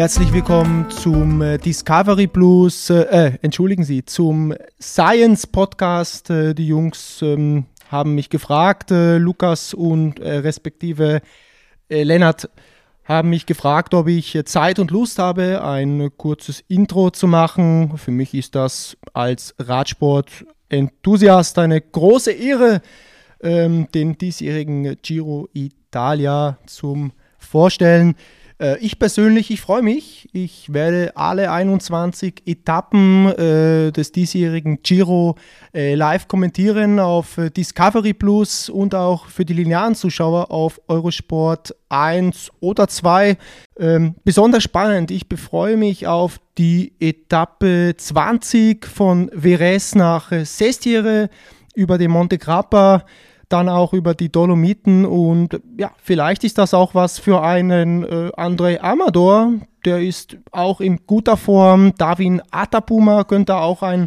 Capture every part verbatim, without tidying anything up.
Herzlich willkommen zum äh, Discovery Blues, äh, entschuldigen Sie, zum Science Podcast. Äh, die Jungs ähm, haben mich gefragt, äh, Lukas und äh, respektive äh, Lennart haben mich gefragt, ob ich äh, Zeit und Lust habe, ein kurzes Intro zu machen. Für mich ist das als Radsport-Enthusiast eine große Ehre, ähm, den diesjährigen Giro Italia zum Vorstellen. Ich persönlich, ich freue mich. Ich werde alle einundzwanzig Etappen äh, des diesjährigen Giro äh, live kommentieren auf äh, Discovery Plus und auch für die linearen Zuschauer auf Eurosport eins oder zwei. Ähm, besonders spannend. Ich befreue mich auf die Etappe zwanzig von Verres nach äh, Sestiere über den Monte Grappa. Dann auch über die Dolomiten und ja, vielleicht ist das auch was für einen äh, André Amador, der ist auch in guter Form. Davin Atapuma könnte auch ein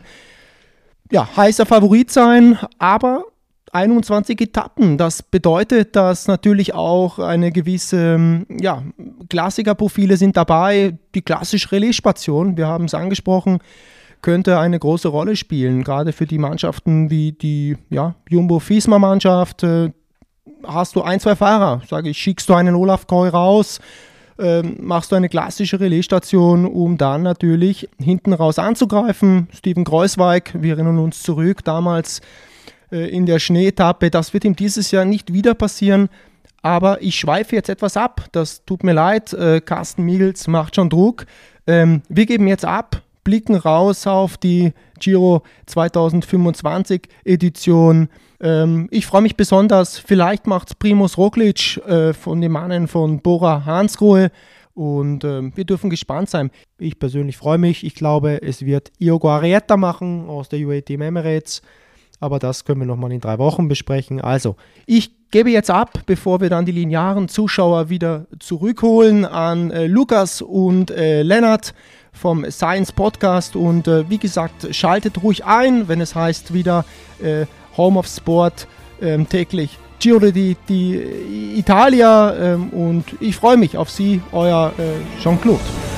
ja, heißer Favorit sein, aber einundzwanzig Etappen, das bedeutet, dass natürlich auch eine gewisse ja, Klassikerprofile sind dabei, die klassische Relaisstation, wir haben es angesprochen, könnte eine große Rolle spielen, gerade für die Mannschaften wie die ja, Jumbo-Visma-Mannschaft. Äh, hast du ein, zwei Fahrer, sage ich, schickst du einen Olaf Koy raus, äh, machst du eine klassische Relaisstation, um dann natürlich hinten raus anzugreifen. Steven Kruijswijk, wir erinnern uns zurück, damals äh, in der Schneeetappe, das wird ihm dieses Jahr nicht wieder passieren. Aber ich schweife jetzt etwas ab, das tut mir leid, äh, Carsten Miegels macht schon Druck. Ähm, wir geben jetzt ab, blicken raus auf die Giro zweitausendfünfundzwanzig Edition. Ähm, ich freue mich besonders, vielleicht macht es Primož Roglič äh, von den Mannen von Bora Hansgrohe und äh, wir dürfen gespannt sein. Ich persönlich freue mich, ich glaube, es wird Diogo Arrieta machen aus der U A E Team Emirates, aber das können wir nochmal in drei Wochen besprechen. Also, ich gebe jetzt ab, bevor wir dann die linearen Zuschauer wieder zurückholen an äh, Lukas und äh, Lennart vom Science Podcast und äh, wie gesagt, schaltet ruhig ein, wenn es heißt wieder äh, Home of Sport ähm, täglich Giro di, di Italia ähm, und ich freue mich auf Sie, euer äh, Jean-Claude.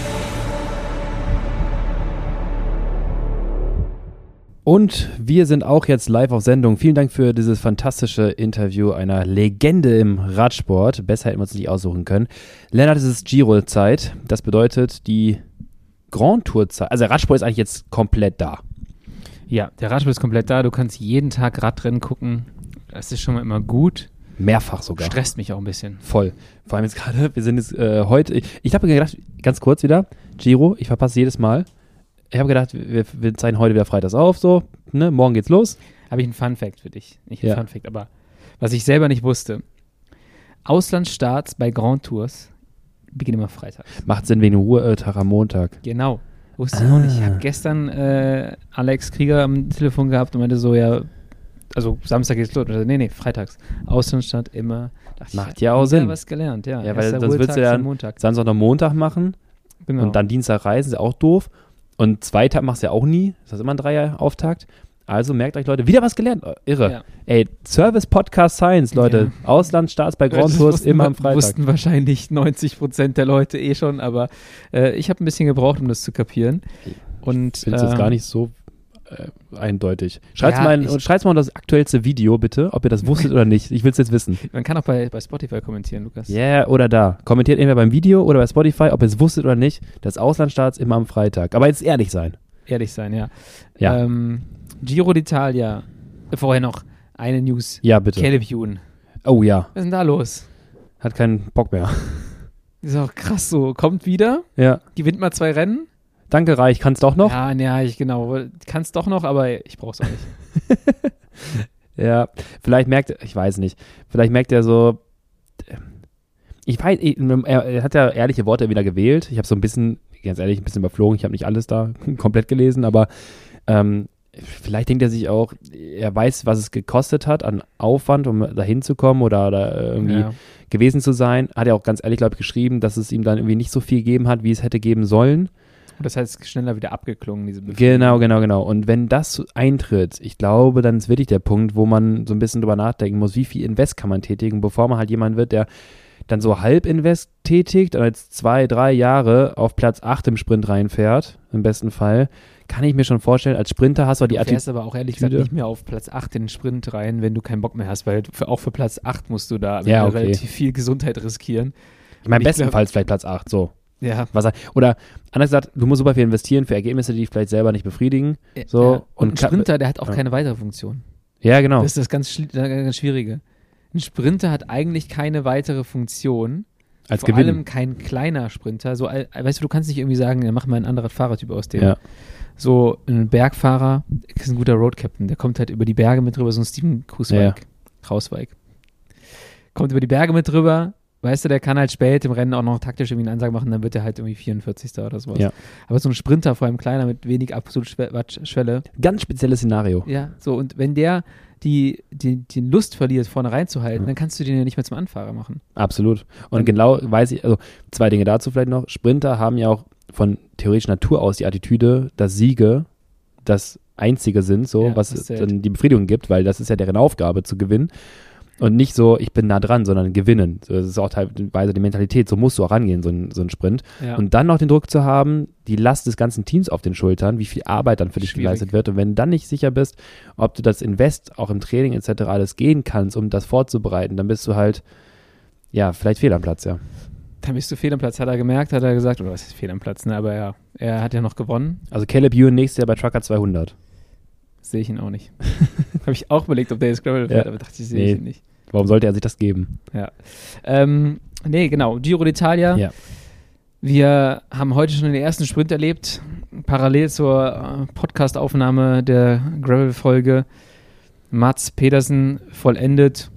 Und wir sind auch jetzt live auf Sendung. Vielen Dank für dieses fantastische Interview einer Legende im Radsport. Besser hätten wir uns nicht aussuchen können. Lennart, es ist Giro-Zeit. Das bedeutet, die Grand Tour-Zeit, also der Radsport ist eigentlich jetzt komplett da. Ja, der Radsport ist komplett da. Du kannst jeden Tag Radrennen gucken. Das ist schon mal immer gut. Mehrfach sogar. Stresst mich auch ein bisschen. Voll. Vor allem jetzt gerade, wir sind jetzt äh, heute, ich, ich habe mir gedacht, ganz kurz wieder, Giro, ich verpasse jedes Mal. Ich habe gedacht, wir, wir zeigen heute wieder freitags auf, so, ne, morgen geht's los. Habe ich einen Fun-Fact für dich. Nicht ein ja. Fun-Fact, aber was ich selber nicht wusste. Auslandsstarts bei Grand Tours beginnen immer Freitag. Macht Sinn wegen Ruhetag am Montag. Genau. Wusste ich ah. auch nicht. Ich habe gestern äh, Alex Krieger am Telefon gehabt und meinte so, ja, also Samstag geht's los. Nee, nee, freitags. Auslandsstart immer. Macht ja auch Sinn. Ich was gelernt, ja. Ja, weil sonst würdest du ja Samstag und Montag machen genau. Und dann Dienstag reisen, ist ja auch doof. Und zwei Tage machst du ja auch nie. Das ist immer ein Dreier-Auftakt. Also merkt euch, Leute, wieder was gelernt. Irre. Ja. Ey, Service-Podcast Science, Leute. Ja. Auslandsstarts bei Grand Tours immer am Freitag. Das wussten wahrscheinlich neunzig Prozent der Leute eh schon, aber äh, ich habe ein bisschen gebraucht, um das zu kapieren. Und, ich finde es ähm, jetzt gar nicht so äh, eindeutig. Schreibt ja, mal, mal das aktuellste Video, bitte, ob ihr das wusstet oder nicht. Ich will es jetzt wissen. Man kann auch bei, bei Spotify kommentieren, Lukas. Ja, yeah, oder da. Kommentiert entweder beim Video oder bei Spotify, ob ihr es wusstet oder nicht. Das Auslandsstarts immer am Freitag. Aber jetzt ehrlich sein. Ehrlich sein, ja. Ja. Ähm, Giro d'Italia. Vorher noch eine News. Ja, bitte. Caleb Ewan. Oh ja. Was ist denn da los? Hat keinen Bock mehr. Ist auch krass so. Kommt wieder. Ja. Gewinnt mal zwei Rennen. Danke, Reich. Kannst doch noch? Ja, ja, ich genau. Kannst doch noch, aber ich brauch's auch nicht. Ja, vielleicht merkt er, ich weiß nicht, vielleicht merkt er so, ich weiß, er, er hat ja ehrliche Worte wieder gewählt. Ich habe so ein bisschen, ganz ehrlich, ein bisschen überflogen. Ich habe nicht alles da komplett gelesen, aber ähm, vielleicht denkt er sich auch, er weiß, was es gekostet hat an Aufwand, um da hinzukommen oder, oder irgendwie ja. gewesen zu sein. Hat er auch ganz ehrlich, glaube ich, geschrieben, dass es ihm dann irgendwie nicht so viel gegeben hat, wie es hätte geben sollen. Und das heißt, schneller wieder abgeklungen, diese Befehle. Genau, genau, genau. Und wenn das eintritt, ich glaube, dann ist wirklich der Punkt, wo man so ein bisschen drüber nachdenken muss, wie viel Invest kann man tätigen, bevor man halt jemand wird, der dann so Halbinvest tätigt und jetzt zwei, drei Jahre auf Platz acht im Sprint reinfährt, im besten Fall, kann ich mir schon vorstellen, als Sprinter hast du die Du fährst Attitüde. aber auch ehrlich gesagt nicht mehr auf Platz acht in den Sprint rein, wenn du keinen Bock mehr hast, weil für, auch für Platz acht musst du da Ja, okay. relativ viel Gesundheit riskieren. Ich meine, Und ich bestenfalls vielleicht Platz acht, so. Ja. Was, oder anders gesagt, du musst super viel investieren für Ergebnisse, die dich vielleicht selber nicht befriedigen. So, ja. Und, und ein kann- Sprinter, der hat auch ja. keine weitere Funktion. Ja, genau. Das ist das ganz, schli- das ganz Schwierige. Ein Sprinter hat eigentlich keine weitere Funktion. Als Vor Gewinn. allem kein kleiner Sprinter. So, al- weißt du, du kannst nicht irgendwie sagen, ja, mach mal ein anderer Fahrertyp aus dem. Ja. So ein Bergfahrer ist ein guter Road Captain. Der kommt halt über die Berge mit drüber, so ein Steven Kruiswijk. Ja. Krauswijk. Kommt über die Berge mit drüber. Weißt du, der kann halt spät im Rennen auch noch taktisch irgendwie eine Ansage machen, dann wird er halt irgendwie vierundvierzigster oder sowas. Ja. Aber so ein Sprinter, vor allem kleiner, mit wenig absolut Schwe- Watt- Schwelle. Ganz spezielles Szenario. Ja, so, und wenn der die, die, die Lust verliert, vorne reinzuhalten, Ja. dann kannst du den ja nicht mehr zum Anfahrer machen. Absolut. Und Dann- genau weiß ich, also zwei Dinge dazu vielleicht noch. Sprinter haben ja auch von theoretischer Natur aus die Attitüde, dass Siege das Einzige sind, so, Ja, was das zählt. dann die Befriedigung gibt, weil das ist ja deren Aufgabe, zu gewinnen. Und nicht so, ich bin nah dran, sondern gewinnen. So, das ist auch teilweise die Mentalität, so musst du auch rangehen, so ein, so ein Sprint. Ja. Und dann noch den Druck zu haben, die Last des ganzen Teams auf den Schultern, wie viel Arbeit dann für dich Schwierig. geleistet wird. Und wenn du dann nicht sicher bist, ob du das Invest auch im Training et cetera alles gehen kannst, um das vorzubereiten, dann bist du halt, ja, vielleicht fehl am Platz, ja. Dann bist du fehl am Platz, hat er gemerkt, hat er gesagt, oder was ist fehl am Platz, ne? Aber ja, er hat ja noch gewonnen. Also Caleb Ewan nächstes Jahr bei Trucker zweihundert. Sehe ich ihn auch nicht. Habe ich auch überlegt, ob der jetzt Gravel fährt, Ja. aber dachte ich, sehe Nee. ich ihn nicht. Warum sollte er sich das geben? Ja. Ähm, nee, genau. Giro d'Italia. Ja. Wir haben heute schon den ersten Sprint erlebt, parallel zur äh, Podcast-Aufnahme der Gravel-Folge. Mats Pedersen vollendet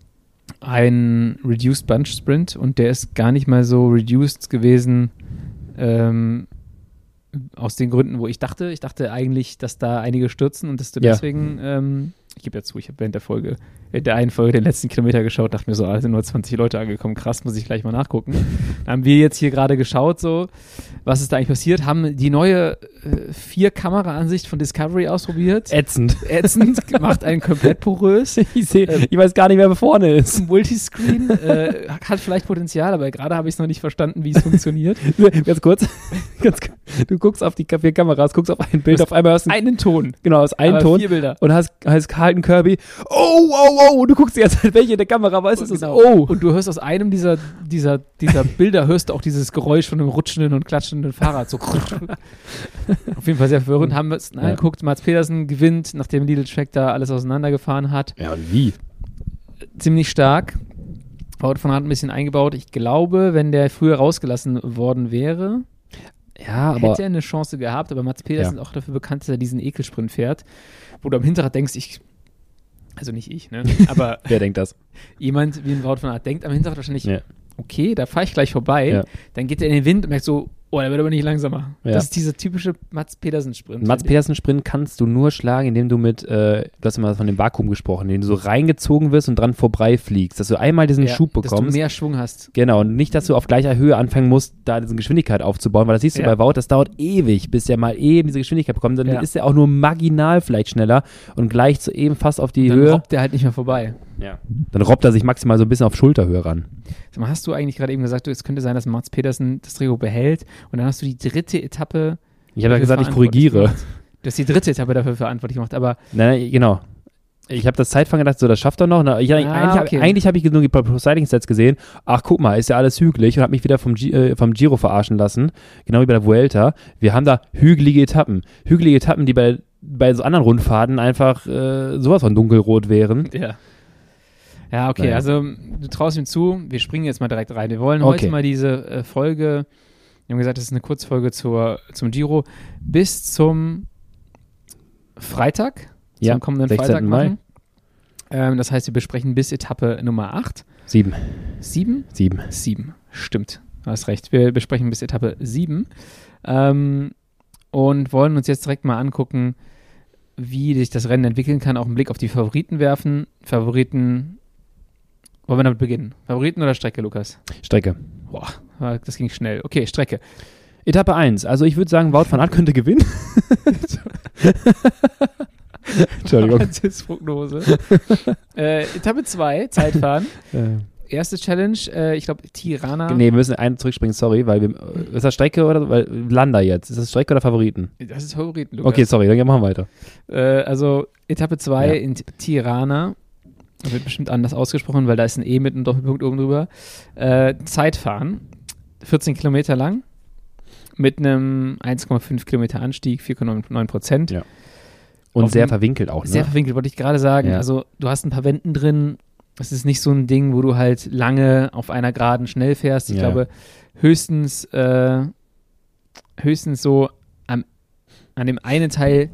einen Reduced Bunch Sprint und der ist gar nicht mal so reduced gewesen, ähm, aus den Gründen, wo ich dachte. Ich dachte eigentlich, dass da einige stürzen und dass du Ja. deswegen, ähm, ich gebe ja zu, ich habe während der Folge, in der einen Folge den letzten Kilometer geschaut, dachte mir so, ah, sind nur zwanzig Leute angekommen, krass, muss ich gleich mal nachgucken. Dann haben wir jetzt hier gerade geschaut, so, was ist da eigentlich passiert, haben die neue äh, Vier-Kamera-Ansicht von Discovery ausprobiert. Ätzend. Ätzend, gemacht einen komplett porös. Ich, seh, Ähm, ich weiß gar nicht, wer vorne ist. Multiscreen, äh, hat vielleicht Potenzial, aber gerade habe ich es noch nicht verstanden, wie es funktioniert. Ganz kurz. Ganz, kurz. Du guckst auf die vier Kameras, guckst auf ein Bild, auf einmal hast du Einen Ton. genau, aus einem aber Ton Vier Bilder. und hast, heißt Carlton Kirby, oh, oh, oh, und du guckst die ganze Zeit, welche der Kamera weiß, ist das, Genau. oh. Und du hörst aus einem dieser, dieser, dieser Bilder, hörst du auch dieses Geräusch von einem rutschenden und klatschenden Fahrrad. So. Auf jeden Fall sehr verwirrend. Haben wir es Ja. angeguckt. Mats Pedersen gewinnt, nachdem Lidl Track da alles auseinandergefahren hat. Ja, und wie? Ziemlich stark. Wout van Aert ein bisschen eingebaut. Ich glaube, wenn der früher rausgelassen worden wäre, Ja, aber hätte er eine Chance gehabt. Aber Mats Pedersen Ja. ist auch dafür bekannt, dass er diesen Ekelsprint fährt, wo du am Hinterrad denkst, ich, also nicht ich, ne? Aber wer denkt das? jemand wie ein Wout van Aert denkt am Hinterrad wahrscheinlich, Ja. okay, da fahre ich gleich vorbei. Ja. Dann geht er in den Wind und merkt so, oh, der wird aber nicht langsamer. Ja. Das ist dieser typische Mats Pedersen-Sprint. Mats Pedersen-Sprint kannst du nur schlagen, indem du mit, äh, du hast immer von dem Vakuum gesprochen, indem du so reingezogen wirst und dran vorbeifliegst, dass du einmal diesen Ja, Schub dass du bekommst. mehr Schwung hast. Genau, und nicht, dass du auf gleicher Höhe anfangen musst, da diese Geschwindigkeit aufzubauen, weil das siehst du Ja. bei Wout, das dauert ewig, bis der mal eben diese Geschwindigkeit bekommt. Dann Ja. ist er auch nur marginal vielleicht schneller und gleicht so eben fast auf die Dann Höhe. robbt der halt nicht mehr vorbei. Ja. Dann robbt er sich maximal so ein bisschen auf Schulterhöhe ran. Sag mal, hast du eigentlich gerade eben gesagt, du, es könnte sein, dass Mats Pedersen das Trikot behält und dann hast du die dritte Etappe Ich habe ja dafür gesagt, ich verantwortlich korrigiere. gemacht. Du hast die dritte Etappe dafür verantwortlich gemacht, aber Nein, nein, genau. Ich habe das Zeitfahren gedacht, so, das schafft er noch. Na, Ich, Ah, eigentlich okay. habe eigentlich hab ich nur die Pro-Cycling-Sets gesehen. Ach, guck mal, ist ja alles hügelig und habe mich wieder vom, Gi- äh, vom Giro verarschen lassen. Genau wie bei der Vuelta. Wir haben da hügelige Etappen. Hügelige Etappen, die bei, bei so anderen Rundfahrten einfach äh, sowas von dunkelrot wären. ja. Ja, okay, Naja. also du traust ihm zu, wir springen jetzt mal direkt rein. Wir wollen Okay. heute mal diese äh, Folge, wir haben gesagt, das ist eine Kurzfolge zur, zum Giro, bis zum Freitag, Ja, zum kommenden sechzehnten Freitag Mai. machen. Ähm, das heißt, wir besprechen bis Etappe Nummer acht. Sieben. Sieben? Sieben. Sieben, stimmt. Du hast recht. Wir besprechen bis Etappe sieben ähm, und wollen uns jetzt direkt mal angucken, wie sich das Rennen entwickeln kann, auch einen Blick auf die Favoriten werfen. Favoriten, wollen wir damit beginnen? Favoriten oder Strecke, Lukas? Strecke. Boah, das ging schnell. Okay, Strecke. Etappe eins. Also ich würde sagen, Wout van Aert könnte gewinnen. Entschuldigung. Prognose. äh, Etappe zwei, Zeitfahren. Äh, erste Challenge, äh, ich glaube Tirana. Nee, wir müssen einen zurückspringen, sorry, weil wir, ist das Strecke oder, weil, Landa jetzt, ist das Strecke oder Favoriten? Das ist Favoriten, Lukas. Okay, sorry, dann machen wir weiter. Äh, also Etappe zwei Ja. in Tirana, wird bestimmt anders ausgesprochen, weil da ist ein E mit einem Doppelpunkt oben drüber. Äh, Zeitfahren, vierzehn Kilometer lang, mit einem eins Komma fünf Kilometer Anstieg, vier Komma neun Prozent. Ja. Und Auf sehr dem- verwinkelt auch, ne? Sehr verwinkelt, wollte ich gerade sagen. Ja. Also du hast ein paar Wänden drin. Es ist nicht so ein Ding, wo du halt lange auf einer Geraden schnell fährst. Ich Ja. glaube, höchstens, äh, höchstens so am, an dem einen Teil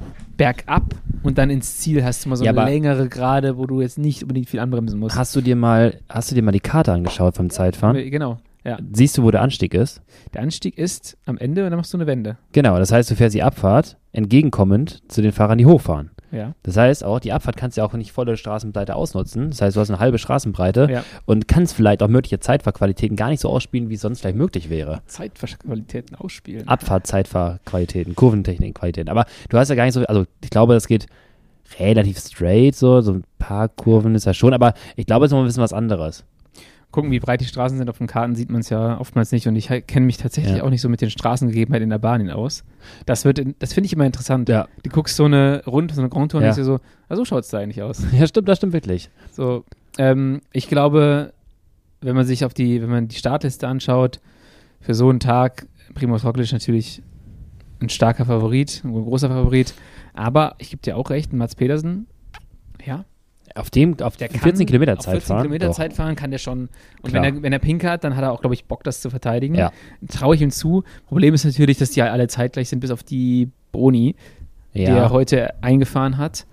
bergab und dann ins Ziel hast du mal so Ja, eine aber- längere Gerade, wo du jetzt nicht unbedingt viel anbremsen musst. Hast du dir mal, hast du dir mal die Karte angeschaut vom Zeitfahren? Genau, ja. Siehst du, wo der Anstieg ist? Der Anstieg ist am Ende und dann machst du eine Wende. Genau, das heißt, du fährst die Abfahrt entgegenkommend zu den Fahrern, die hochfahren. Ja. Das heißt auch, die Abfahrt kannst du ja auch nicht volle Straßenbreite ausnutzen. Das heißt, du hast eine halbe Straßenbreite Ja. und kannst vielleicht auch mögliche Zeitfahrqualitäten gar nicht so ausspielen, wie es sonst vielleicht möglich wäre. Zeitqualitäten ausspielen. Abfahrt, Zeitfahrqualitäten, Kurventechnikqualitäten. Aber du hast ja gar nicht so, also ich glaube, das geht relativ straight, so, so ein paar Kurven ist ja schon, aber ich glaube, es ist noch ein bisschen was anderes. Gucken, wie breit die Straßen sind auf den Karten, sieht man es ja oftmals nicht. Und ich halt kenne mich tatsächlich Ja. auch nicht so mit den Straßengegebenheiten in Albanien aus. Das wird, in- das finde ich immer interessant. Ja. Du guckst so eine Rund, so eine Grand Tour und Ja. denkst dir so, ah, so schaut es da eigentlich aus. Ja, stimmt, das stimmt wirklich. So, ähm, ich glaube, wenn man sich auf die, wenn man die Startliste anschaut, für so einen Tag, Primož Roglič natürlich ein starker Favorit, ein großer Favorit. Aber ich gebe dir auch recht, Mats Pedersen, ja, Auf dem, auf der kann vierzehn Kilometer auf Zeit vierzehn fahren. Kilometer Doch. Zeit fahren kann der schon. Und Klar. wenn er, wenn er pink hat, dann hat er auch, glaube ich, Bock, das zu verteidigen. Ja. Traue ich ihm zu. Problem ist natürlich, dass die halt alle zeitgleich sind, bis auf die Boni, die er Ja, heute eingefahren hat.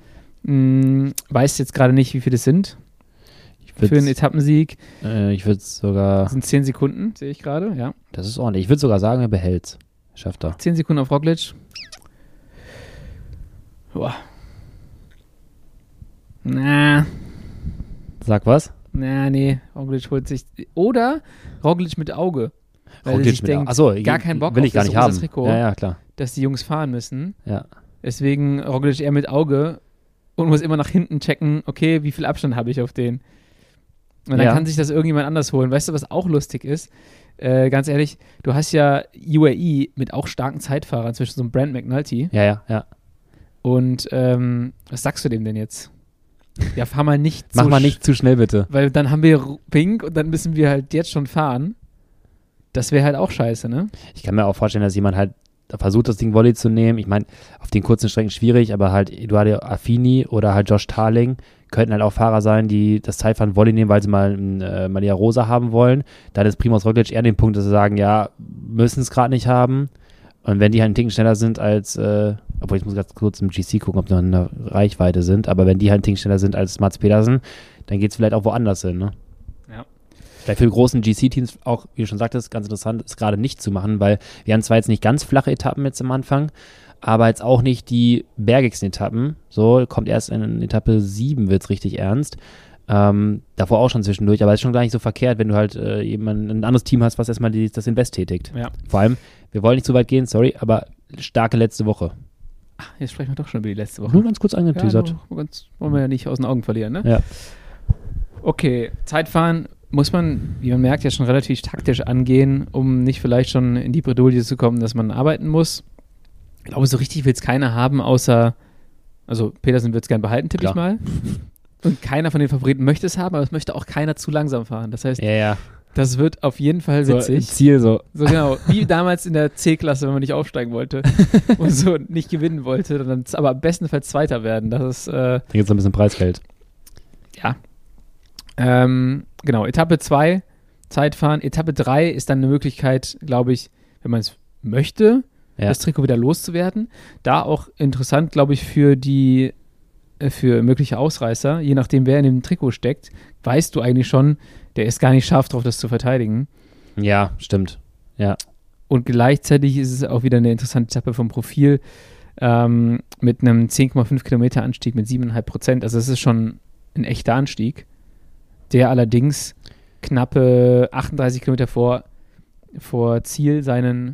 Hm, weiß jetzt gerade nicht, wie viele es sind ich für einen würde Etappensieg. äh, ich würd sogar, Das sind zehn Sekunden, sehe ich gerade, ja. das ist ordentlich. Ich würde sogar sagen, er behält's. Schafft er. zehn Sekunden auf Roglič. Boah. Na, Sag was? na, nee, Roglič holt sich. Oder Roglič mit Auge. Weil er Roglič sich mit- denkt, Achso, gar keinen Bock will auf ich gar das nicht rosa haben. Trikot, Ja, ja, klar. dass die Jungs fahren müssen. Ja. Deswegen Roglič eher mit Auge und muss immer nach hinten checken, okay, wie viel Abstand habe ich auf den. Und dann Ja. kann sich das irgendjemand anders holen. Weißt du, was auch lustig ist? Äh, ganz ehrlich, du hast ja U A E mit auch starken Zeitfahrern, zwischen so einem Brand McNulty. Ja, ja, ja. Und ähm, was sagst du dem denn jetzt? Ja, fahr mal nicht Mach so mal sch- nicht zu schnell, bitte. Weil dann haben wir R- Pink und dann müssen wir halt jetzt schon fahren. Das wäre halt auch scheiße, ne? Ich kann mir auch vorstellen, dass jemand halt versucht, das Ding Volley zu nehmen. Ich meine, auf den kurzen Strecken schwierig, aber halt Eduardo Affini oder halt Josh Tarling könnten halt auch Fahrer sein, die das Zeitfahren Volley nehmen, weil sie mal ein äh, Maria Rosa haben wollen. Dann ist Primož Roglič eher den Punkt, dass sie sagen, ja, müssen es gerade nicht haben. Und wenn die halt einen Ticken schneller sind als, äh, obwohl ich muss ganz kurz im G C gucken, ob die noch in der Reichweite sind, aber wenn die halt einen Ticken schneller sind als Mats Pedersen, dann geht es vielleicht auch woanders hin, ne? Ja. Vielleicht für die großen G C-Teams auch, wie du schon sagtest, ganz interessant, ist gerade nicht zu machen, weil wir haben zwar jetzt nicht ganz flache Etappen jetzt am Anfang, aber jetzt auch nicht die bergigsten Etappen. So, kommt erst in Etappe sieben, wird es richtig ernst. Ähm, davor auch schon zwischendurch, aber es ist schon gar nicht so verkehrt, wenn du halt äh, jemand, ein anderes Team hast, was erstmal die, das Invest tätigt. Ja. Vor allem, wir wollen nicht zu weit gehen, sorry, aber starke letzte Woche. Ach, jetzt sprechen wir doch schon über die letzte Woche. Nur ganz kurz Ja, angeteasert. nur ganz, wollen wir ja nicht aus den Augen verlieren, ne? Ja. Okay, Zeitfahren muss man, wie man merkt, ja schon relativ taktisch angehen, um nicht vielleicht schon in die Bredouille zu kommen, dass man arbeiten muss. Ich glaube, so richtig will es keiner haben, außer, also Pedersen wird es gern behalten, tippe ich Klar. mal. Und keiner von den Favoriten möchte es haben, aber es möchte auch keiner zu langsam fahren. Das heißt, Ja, ja. das wird auf jeden Fall So, witzig. Ziel so. So genau, wie damals in der C-Klasse, wenn man nicht aufsteigen wollte und so nicht gewinnen wollte, dann aber bestenfalls Zweiter werden. Das ist, äh, Da gibt es noch ein bisschen Preisgeld. ja. Ähm, genau, Etappe zwei, Zeitfahren. Etappe drei ist dann eine Möglichkeit, glaube ich, wenn man es möchte, Ja. das Trikot wieder loszuwerden. Da auch interessant, glaube ich, für die äh, für mögliche Ausreißer, je nachdem, wer in dem Trikot steckt, weißt du eigentlich schon, der ist gar nicht scharf drauf, das zu verteidigen. Ja, stimmt. Ja. Und gleichzeitig ist es auch wieder eine interessante Etappe vom Profil ähm, mit einem zehn Komma fünf Kilometer Anstieg mit sieben Komma fünf Prozent. Also es ist schon ein echter Anstieg, der allerdings knappe achtunddreißig Kilometer vor, vor Ziel seinen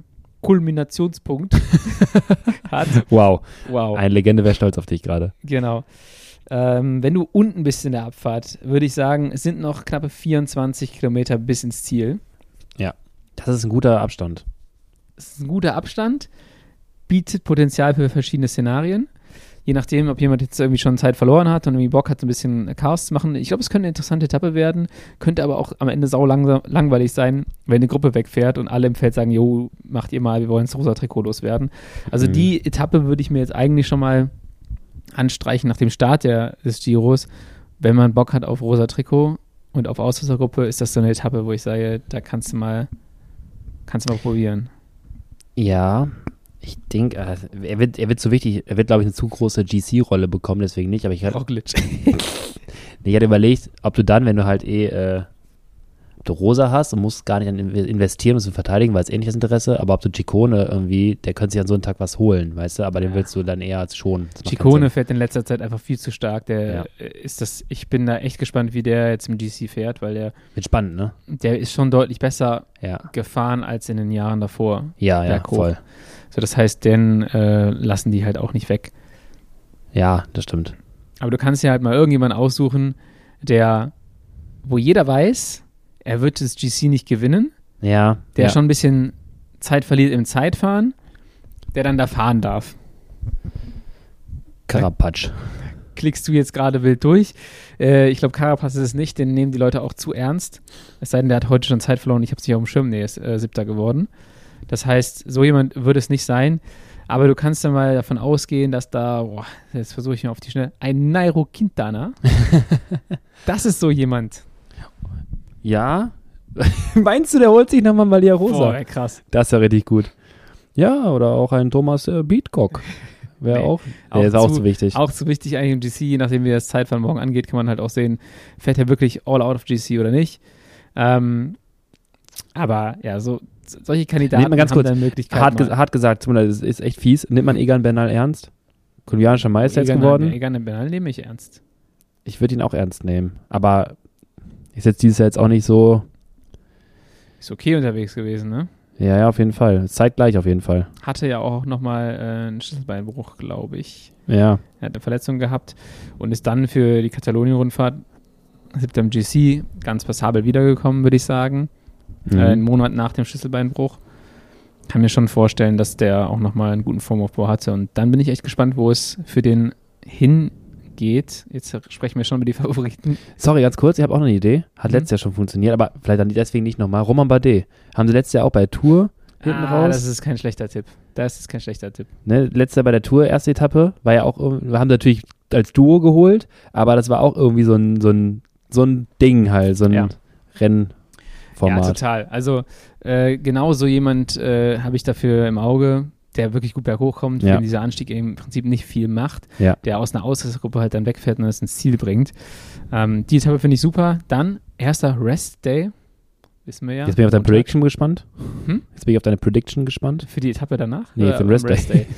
Kulminationspunkt hat. Wow. Wow, Eine Legende wäre stolz auf dich gerade. genau. Ähm, wenn du unten bist in der Abfahrt, würde ich sagen, es sind noch knappe vierundzwanzig Kilometer bis ins Ziel. Ja, das ist ein guter Abstand. Es ist ein guter Abstand, bietet Potenzial für verschiedene Szenarien. Je nachdem, ob jemand jetzt irgendwie schon Zeit verloren hat und irgendwie Bock hat, ein bisschen Chaos zu machen. Ich glaube, es könnte eine interessante Etappe werden, könnte aber auch am Ende sau langsam, langweilig sein, wenn eine Gruppe wegfährt und alle im Feld sagen, jo, macht ihr mal, wir wollen das rosa Trikot loswerden. Also Mhm. die Etappe würde ich mir jetzt eigentlich schon mal anstreichen nach dem Start der, des Giros. Wenn man Bock hat auf rosa Trikot und auf Auslösergruppe, ist das so eine Etappe, wo ich sage, da kannst du mal, kannst du mal probieren. Ja, ich denke, äh, er wird, er wird so wichtig, er wird, glaube ich, eine zu große G C-Rolle bekommen, deswegen nicht, aber ich hatte, Roglic. ich hatte überlegt, ob du dann, wenn du halt eh, äh, ob du Rosa hast und musst gar nicht dann investieren, um es zu verteidigen, weil es eh nicht das Interesse, aber ob du Ciccone irgendwie, der könnte sich an so einem Tag was holen, weißt du, aber den Ja. willst du dann eher als schonen. Das macht keinen Ciccone Sinn. fährt in letzter Zeit einfach viel zu stark. Der Ja. äh, ist das, ich bin da echt gespannt, wie der jetzt im G C fährt, weil der, Wird spannend, ne? der ist schon deutlich besser Ja, gefahren als in den Jahren davor. ja, ja, Berghoch. voll. So, das heißt, den äh, lassen die halt auch nicht weg. Ja, das stimmt. Aber du kannst ja halt mal irgendjemanden aussuchen, der, wo jeder weiß, er wird das G C nicht gewinnen, Ja, der ja. schon ein bisschen Zeit verliert im Zeitfahren, der dann da fahren darf. Karapatsch. Klickst du jetzt gerade wild durch. Äh, ich glaube, Carapaz ist es nicht, den nehmen die Leute auch zu ernst. Es sei denn, der hat heute schon Zeit verloren, ich habe es nicht auf dem Schirm, nee, er ist äh, Siebter geworden. Das heißt, so jemand würde es nicht sein, aber du kannst dann mal davon ausgehen, dass da, boah, jetzt versuche ich mal auf die Schnelle, ein Nairo Quintana, das ist so jemand. Ja? Meinst du, der holt sich nochmal Malia Rosa? Boah, ey, krass. Das ist ja richtig gut. Ja, oder auch ein Thomas äh, Beatcock. Wäre Nee, auch, auch der ist auch zu- so wichtig. Auch zu wichtig eigentlich im G C, je nachdem wie das Zeitfahren morgen angeht, kann man halt auch sehen, fährt er wirklich all out of G C oder nicht. Ähm, aber ja, so solche Kandidaten Nimmt man ganz haben kurz, dann Möglichkeiten. hart, ges hart gesagt, zumindest, das ist echt fies. Nimmt man Egan Bernal ernst? Kolumbianischer Meister jetzt geworden? Egan Bernal nehme ich ernst. Ich würde ihn auch ernst nehmen. Aber ist jetzt dieses Jahr jetzt auch nicht so. Ist okay unterwegs gewesen, ne? Ja, ja, auf jeden Fall. Zeitgleich auf jeden Fall. Hatte ja auch nochmal äh, einen Schlüsselbeinbruch, glaube ich. Ja. Er hat eine Verletzung gehabt und ist dann für die Katalonien-Rundfahrt siebter im G C ganz passabel wiedergekommen, würde ich sagen. Mhm. Äh, einen Monat nach dem Schlüsselbeinbruch. Kann mir schon vorstellen, dass der auch nochmal einen guten Formaufbau hatte. Und dann bin ich echt gespannt, wo es für den hingeht. Jetzt sprechen wir schon über die Favoriten. Sorry, ganz kurz, ich habe auch noch eine Idee. Hat Mhm. letztes Jahr schon funktioniert, aber vielleicht dann deswegen nicht nochmal. Romain Bardet. Haben sie letztes Jahr auch bei Tour hinten ah, raus? das ist kein schlechter Tipp. Das ist kein schlechter Tipp. Ne, letztes Jahr bei der Tour, erste Etappe, war ja auch, irg- wir haben natürlich als Duo geholt, aber das war auch irgendwie so ein, so ein, so ein Ding halt, so ein Ja. Rennformat. Ja, total. Also äh, genau so jemand äh, habe ich dafür im Auge, der wirklich gut berghoch kommt, für Ja. den dieser Anstieg eben im Prinzip nicht viel macht, Ja. der aus einer Auslösergruppe halt dann wegfährt und das ins Ziel bringt. Ähm, die Etappe finde ich super. Dann erster Rest Day, wissen wir ja. Jetzt bin ich auf deine Montag. Prediction gespannt. Hm? Jetzt bin ich auf deine Prediction gespannt. Für die Etappe danach? Nee, Oder für den am Rest Day.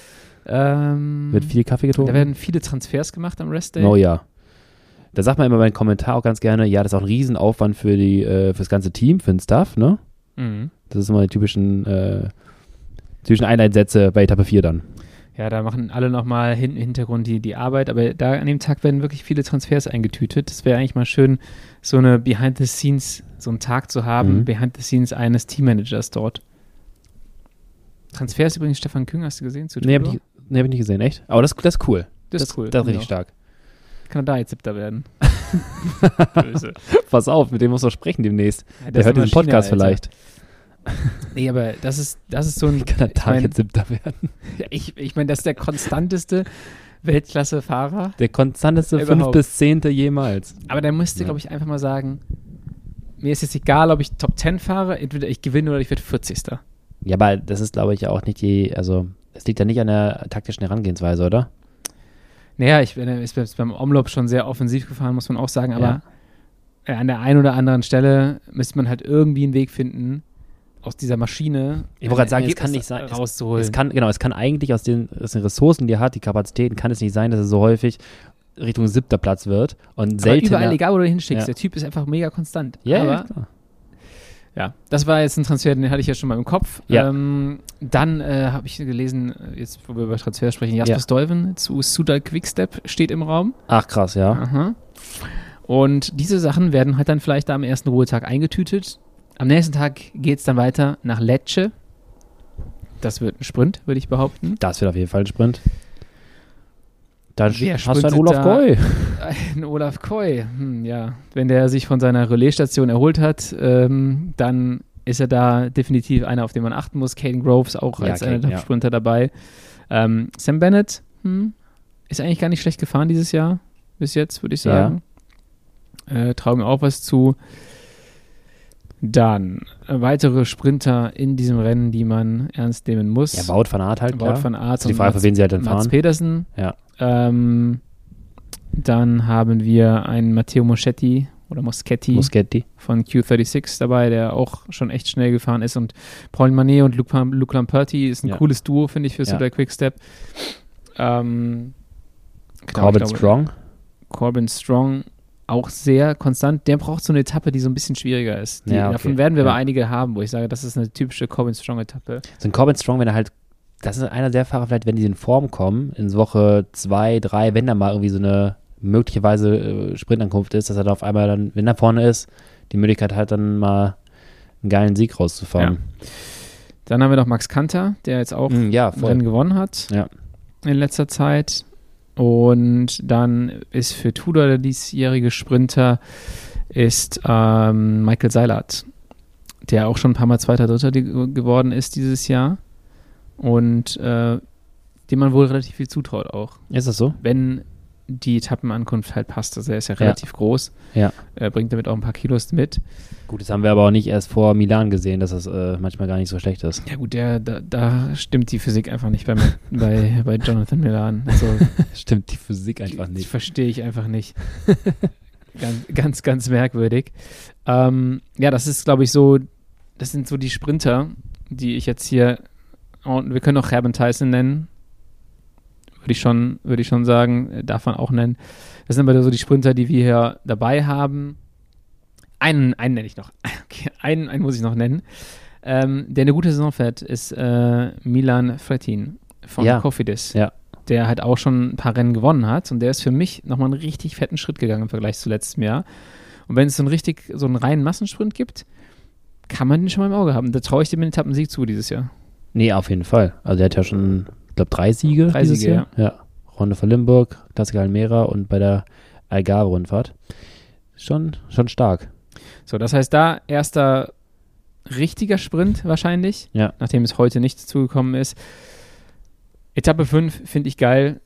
ähm, Wird viel Kaffee getrunken? da werden viele Transfers gemacht am Rest Day. Oh ja. Da sagt man immer bei den Kommentaren auch ganz gerne, ja, das ist auch ein Riesenaufwand für die, äh, fürs ganze Team, für den Staff, ne? Mhm. Das ist immer die typischen, äh, typischen Einheitssätze bei Etappe vier dann. Ja, da machen alle nochmal hinten im Hintergrund die, die Arbeit, aber da an dem Tag werden wirklich viele Transfers eingetütet. Das wäre eigentlich mal schön, so eine Behind the Scenes, so einen Tag zu haben, Mhm. Behind the Scenes eines Teammanagers dort. Transfers übrigens, Stefan Küng, hast du gesehen? Zu Nee, hab Tudor? ich, nee, hab ich nicht gesehen, echt? Aber das, das ist cool. Das ist cool. Das ist finde richtig ich stark. auch. Kann er da jetzt Siebter werden? Böse. Pass auf, mit dem musst du sprechen demnächst. Ja, Der das hört ist eine diesen Podcast Maschine, Alter. vielleicht. Nee, aber das ist, das ist so ein. Kann er ich da mein- jetzt Siebter werden? Ich, ich meine, das ist der konstanteste Weltklasse-Fahrer. Der konstanteste Überhaupt. fünf bis zehnte jemals. Aber der müsste, Ja. glaube ich, einfach mal sagen, mir ist jetzt egal, ob ich Top zehn fahre, entweder ich gewinne oder ich werde vierzigster Ja, aber das ist, glaube ich, ja auch nicht die, also, es liegt ja nicht an der taktischen Herangehensweise, oder? Naja, ich bin ist jetzt beim Omloop schon sehr offensiv gefahren, muss man auch sagen, aber Ja. äh, an der einen oder anderen Stelle müsste man halt irgendwie einen Weg finden, aus dieser Maschine Ich wollte gerade sagen, ein es kann Ergebnis nicht sein, es- rauszuholen. Es kann, genau, es kann eigentlich aus den, aus den Ressourcen, die er hat, die Kapazitäten, kann es nicht sein, dass er so häufig Richtung siebter Platz wird und aber seltener. überall, egal wo du hinschickst, Ja. der Typ ist einfach mega konstant. Ja, aber ja, klar. Ja, das war jetzt ein Transfer, den hatte ich ja schon mal im Kopf. Ja. Ähm, dann äh, habe ich gelesen, jetzt wo wir über Transfer sprechen, Jasper Ja. Stuyven zu Sudal Quickstep steht im Raum. Ach krass, ja. Aha. Und diese Sachen werden halt dann vielleicht am ersten Ruhetag eingetütet. Am nächsten Tag geht es dann weiter nach Lecce. Das wird ein Sprint, würde ich behaupten. Das wird auf jeden Fall ein Sprint. Dann Wer hast du einen sprintet Olaf da? Koy. Ein Olaf Koy, hm, ja. Wenn der sich von seiner Relaisstation erholt hat, ähm, dann ist er da definitiv einer, auf den man achten muss. Caden Groves auch Ja, als einer Caden, der Sprinter dabei. Ähm, Sam Bennett hm, ist eigentlich gar nicht schlecht gefahren dieses Jahr, bis jetzt, würde ich sagen. Äh, traue mir auch was zu. Dann äh, weitere Sprinter in diesem Rennen, die man ernst nehmen muss. Ja, Wout van Aert halt, Wout klar. van Aert ist die und Frage, Mats, für wen sie halt dann Mats fahren. Pedersen. Ja. Ähm, dann haben wir einen Matteo Moschetti oder Moschetti Muschetti. von Q sechsunddreißig dabei, der auch schon echt schnell gefahren ist. Und Paul Manet und Luke, Luke Lamperti ist ein Ja. cooles Duo, finde ich, für Ja. Sudal Quickstep. Ähm, genau, Corbin ich glaube, Strong. Corbin Strong auch sehr konstant. Der braucht so eine Etappe, die so ein bisschen schwieriger ist. Die, Ja, okay. Davon werden wir Ja. aber einige haben, wo ich sage, das ist eine typische Corbin Strong-Etappe. So ein Corbin Strong, wenn er halt, das ist einer der Fahrer, vielleicht, wenn die in Form kommen, in Woche zwei, drei, wenn da mal irgendwie so eine möglicherweise äh, Sprintankunft ist, dass er dann auf einmal dann, wenn er vorne ist, die Möglichkeit hat, dann mal einen geilen Sieg rauszufahren. Dann haben wir noch Max Kanter, der jetzt auch Mm, ja, ein voll. Rennen gewonnen hat Ja. in letzter Zeit. Und dann ist für Tudor der diesjährige Sprinter ist ähm, Michael Seilert, der auch schon ein paar Mal Zweiter, Dritter die- geworden ist dieses Jahr und äh, dem man wohl relativ viel zutraut auch, Ist das so? wenn die Etappenankunft halt passt. Also er ist ja Ja. relativ groß, Ja. er bringt damit auch ein paar Kilos mit. Gut, das haben wir aber auch nicht erst vor Milan gesehen, dass das äh, manchmal gar nicht so schlecht ist. Ja gut, der, da, da stimmt die Physik einfach nicht bei, bei, bei Jonathan Milan. Also Stimmt die Physik einfach Das nicht. verstehe ich einfach nicht. ganz, ganz, ganz merkwürdig. Ähm, ja, das ist, glaube ich, so, das sind so die Sprinter, die ich jetzt hier, und wir können auch Gerben Tyson nennen, würde ich schon, würde ich schon sagen, äh, darf man auch nennen. Das sind aber so die Sprinter, die wir hier dabei haben. Einen, einen nenne ich noch. Okay, einen, einen muss ich noch nennen. Ähm, der eine gute Saison fährt, ist äh, Milan Fretin von Ja. Cofidis. Ja. Der halt auch schon ein paar Rennen gewonnen hat und der ist für mich nochmal einen richtig fetten Schritt gegangen im Vergleich zu letztem Jahr. Und wenn es so einen richtig, so einen reinen Massensprint gibt, kann man den schon mal im Auge haben. Da traue ich dem den Etappensieg zu dieses Jahr. Nee, auf jeden Fall. Also der hat ja schon, ich glaube, drei Siege Drei dieses Siege, Jahr. Ja. Runde von Limburg, Klassiker Almera und bei der Algarve-Rundfahrt. Schon, schon stark. So, das heißt, da erster richtiger Sprint wahrscheinlich, Ja. nachdem es heute nicht zugekommen ist. Etappe fünf finde ich geil.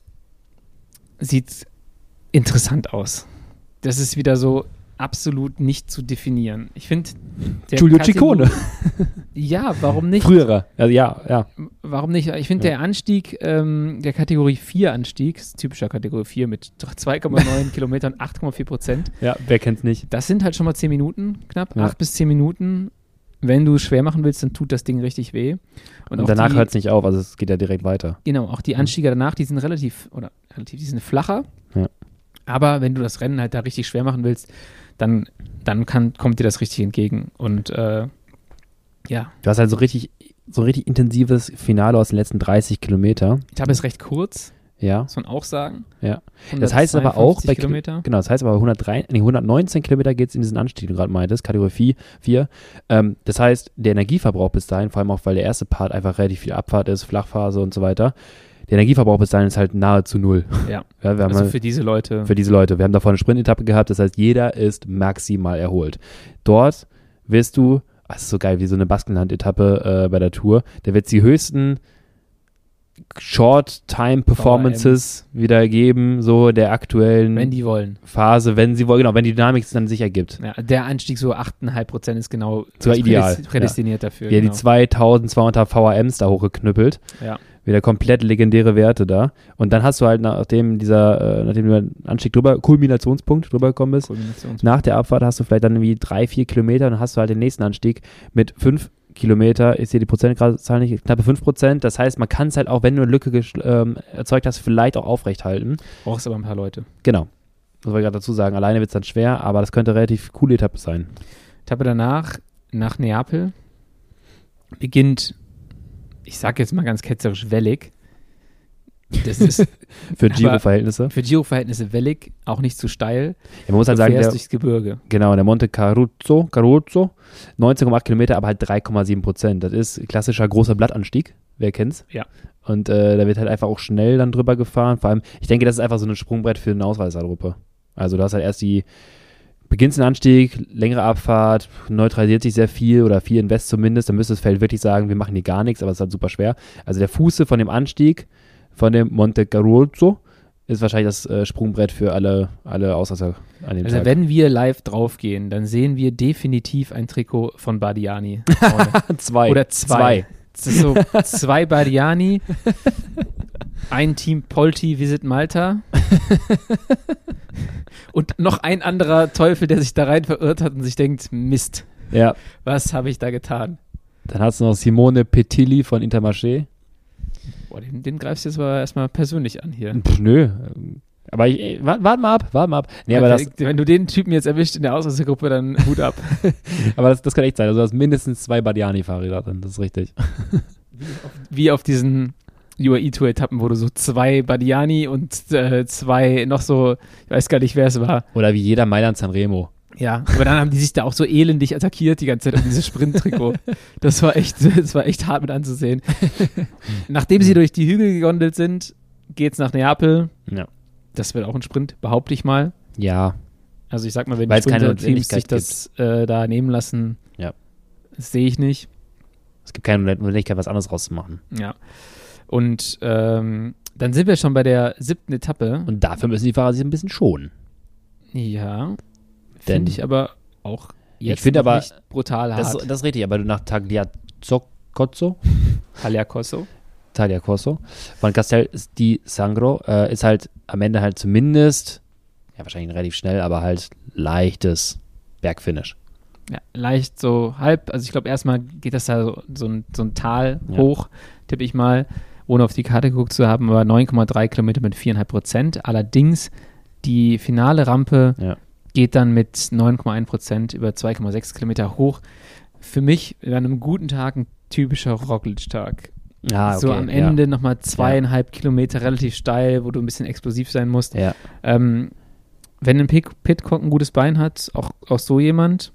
Sieht interessant aus. Das ist wieder so absolut nicht zu definieren. Ich finde, der Giulio Kategor- Ciccone. Ja, warum nicht? Früherer. Also ja, ja. Warum nicht? Ich finde, Ja. der Anstieg, ähm, der Kategorie vier Anstieg, ist typischer Kategorie vier mit zwei Komma neun Kilometern, acht Komma vier Prozent. Ja, wer kennt's nicht? Das sind halt schon mal zehn Minuten knapp, Ja. acht bis zehn Minuten. Wenn du es schwer machen willst, dann tut das Ding richtig weh. Und, auch danach die- hört es nicht auf, also es geht ja direkt weiter. Genau, auch die Anstiege danach, die sind relativ, oder relativ, die sind flacher. Ja. Aber wenn du das Rennen halt da richtig schwer machen willst, dann, dann kann, kommt dir das richtig entgegen. Und äh, ja, Du hast halt so richtig, so ein richtig intensives Finale aus den letzten dreißig Kilometer. ich habe es recht kurz, Ja, muss man auch sagen. ja. Das heißt aber auch, bei hundertzweiundfünfzig Kilometer. Genau, das heißt aber hundertdrei, nee, hundertneunzehn Kilometer geht es in diesen Anstieg, den du gerade meintest, Kategorie vier. Ähm, das heißt, der Energieverbrauch bis dahin, vor allem auch, weil der erste Part einfach relativ viel Abfahrt ist, Flachphase und so weiter, der Energieverbrauch bis dahin ist halt nahezu null. Ja, Ja, wir haben also halt- für diese Leute. für diese Leute. Wir haben davor eine Sprintetappe gehabt, das heißt, jeder ist maximal erholt. Dort wirst du, ach, das ist so geil, wie so eine Baskenland-Etappe äh, bei der Tour, da wird es die höchsten Short-Time-Performances wieder geben, so der aktuellen wenn die wollen. Phase, wenn sie wollen, genau, wenn die Dynamik es dann sich ergibt. Ja, der Anstieg so acht Komma fünf Prozent ist genau Sogar ist ideal, prädest- prädestiniert dafür. Ja, die genau. zweitausendzweihundert V R Ms da hochgeknüppelt. Ja. Wieder komplett legendäre Werte da. Und dann hast du halt, nachdem dieser, äh, nachdem du einen Anstieg drüber, Kulminationspunkt drüber gekommen bist, Kulminations- nach der Abfahrt hast du vielleicht dann irgendwie drei, vier Kilometer, dann hast du halt den nächsten Anstieg mit fünf Kilometer, ist hier die Prozentzahl nicht, knappe fünf Prozent. Das heißt, man kann es halt auch, wenn du eine Lücke gesch- ähm, erzeugt hast, vielleicht auch aufrecht halten. Brauchst aber ein paar Leute. Genau. Muss man gerade dazu sagen. Alleine wird es dann schwer, aber das könnte eine relativ coole Etappe sein. Etappe danach nach Neapel, beginnt, ich sage jetzt mal ganz ketzerisch, wellig. Das ist Für Giro-Verhältnisse. Für Giro-Verhältnisse wellig, auch nicht zu steil. Ja, man muss halt Du sagen, fährst der, durchs Gebirge. genau, der Monte Caruzzo, Caruzzo, neunzehn Komma acht Kilometer, aber halt drei Komma sieben Prozent. Das ist klassischer großer Blattanstieg, wer kennt's? Ja. Und äh, da wird halt einfach auch schnell dann drüber gefahren. Vor allem, ich denke, das ist einfach so ein Sprungbrett für eine Ausreißergruppe. Also du hast halt erst die, beginnst den Anstieg, längere Abfahrt, neutralisiert sich sehr viel oder viel in West zumindest, dann müsste das Feld wirklich sagen, wir machen hier gar nichts, aber es ist halt super schwer. Also der Fuße von dem Anstieg von dem Monte Caruzzo ist wahrscheinlich das äh, Sprungbrett für alle, alle Ausreißer an dem Also Tag. wenn wir live draufgehen, dann sehen wir definitiv ein Trikot von Bardiani vorne. zwei. Oder zwei. zwei. Das ist so zwei Bardiani, ein Team Polti Visit Malta und noch ein anderer Teufel, der sich da rein verirrt hat und sich denkt, Mist, Ja. was habe ich da getan? Dann hast du noch Simone Petilli von Intermarché. Boah, den, den greifst du jetzt aber erstmal persönlich an hier. Pff, nö. Aber ich, ey, warte wart mal ab, warte mal ab. Nee, aber das, Wenn du den Typen jetzt erwischt in der Ausreißergruppe, dann Hut ab. aber das, das kann echt sein. Also du hast mindestens zwei Bardiani-Fahrräder drin, das ist richtig. Wie auf diesen U A E-Tour-Etappen, wo du so zwei Bardiani und äh, zwei noch so, ich weiß gar nicht, wer es war. Oder wie jeder Mailand Sanremo. Ja, aber dann haben die sich da auch so elendig attackiert die ganze Zeit um dieses Sprinttrikot. Das war echt, das war echt hart mit anzusehen. Nachdem sie durch die Hügel gegondelt sind, geht's nach Neapel. Ja. Das wird auch ein Sprint, behaupte ich mal. Ja. Also ich sag mal, wenn Weil die es keine Sprinter-Teams sich Notwendigkeit das äh, da nehmen lassen, Ja. das sehe ich nicht. Es gibt keine Notwendigkeit, was anderes rauszumachen. Ja. Und ähm, dann sind wir schon bei der siebten Etappe. Und dafür müssen die Fahrer sich ein bisschen schonen. Ja. Denn- Finde ich aber auch jetzt Ich finde noch aber, nicht brutal hart. Das, das ist richtig, aber du nach Tagliacozzo, Tagliacozzo. Tagliacozzo von Castel di Sangro äh, ist halt am Ende halt zumindest, ja wahrscheinlich relativ schnell, aber halt leichtes Bergfinish. Ja, leicht so halb, also ich glaube erstmal geht das da so, so, ein, so ein Tal Ja. hoch, tippe ich mal, ohne auf die Karte geguckt zu haben, aber neun Komma drei Kilometer mit vier Komma fünf Prozent. Allerdings die finale Rampe Ja. geht dann mit neun Komma eins Prozent über zwei Komma sechs Kilometer hoch. Für mich an einem guten Tag ein typischer Roglic-Tag. Ah, okay, so am Ende nochmal zweieinhalb Kilometer relativ steil, wo du ein bisschen explosiv sein musst. Ja. Ähm, wenn ein Pit- Pitcock ein gutes Bein hat, auch, auch so jemand.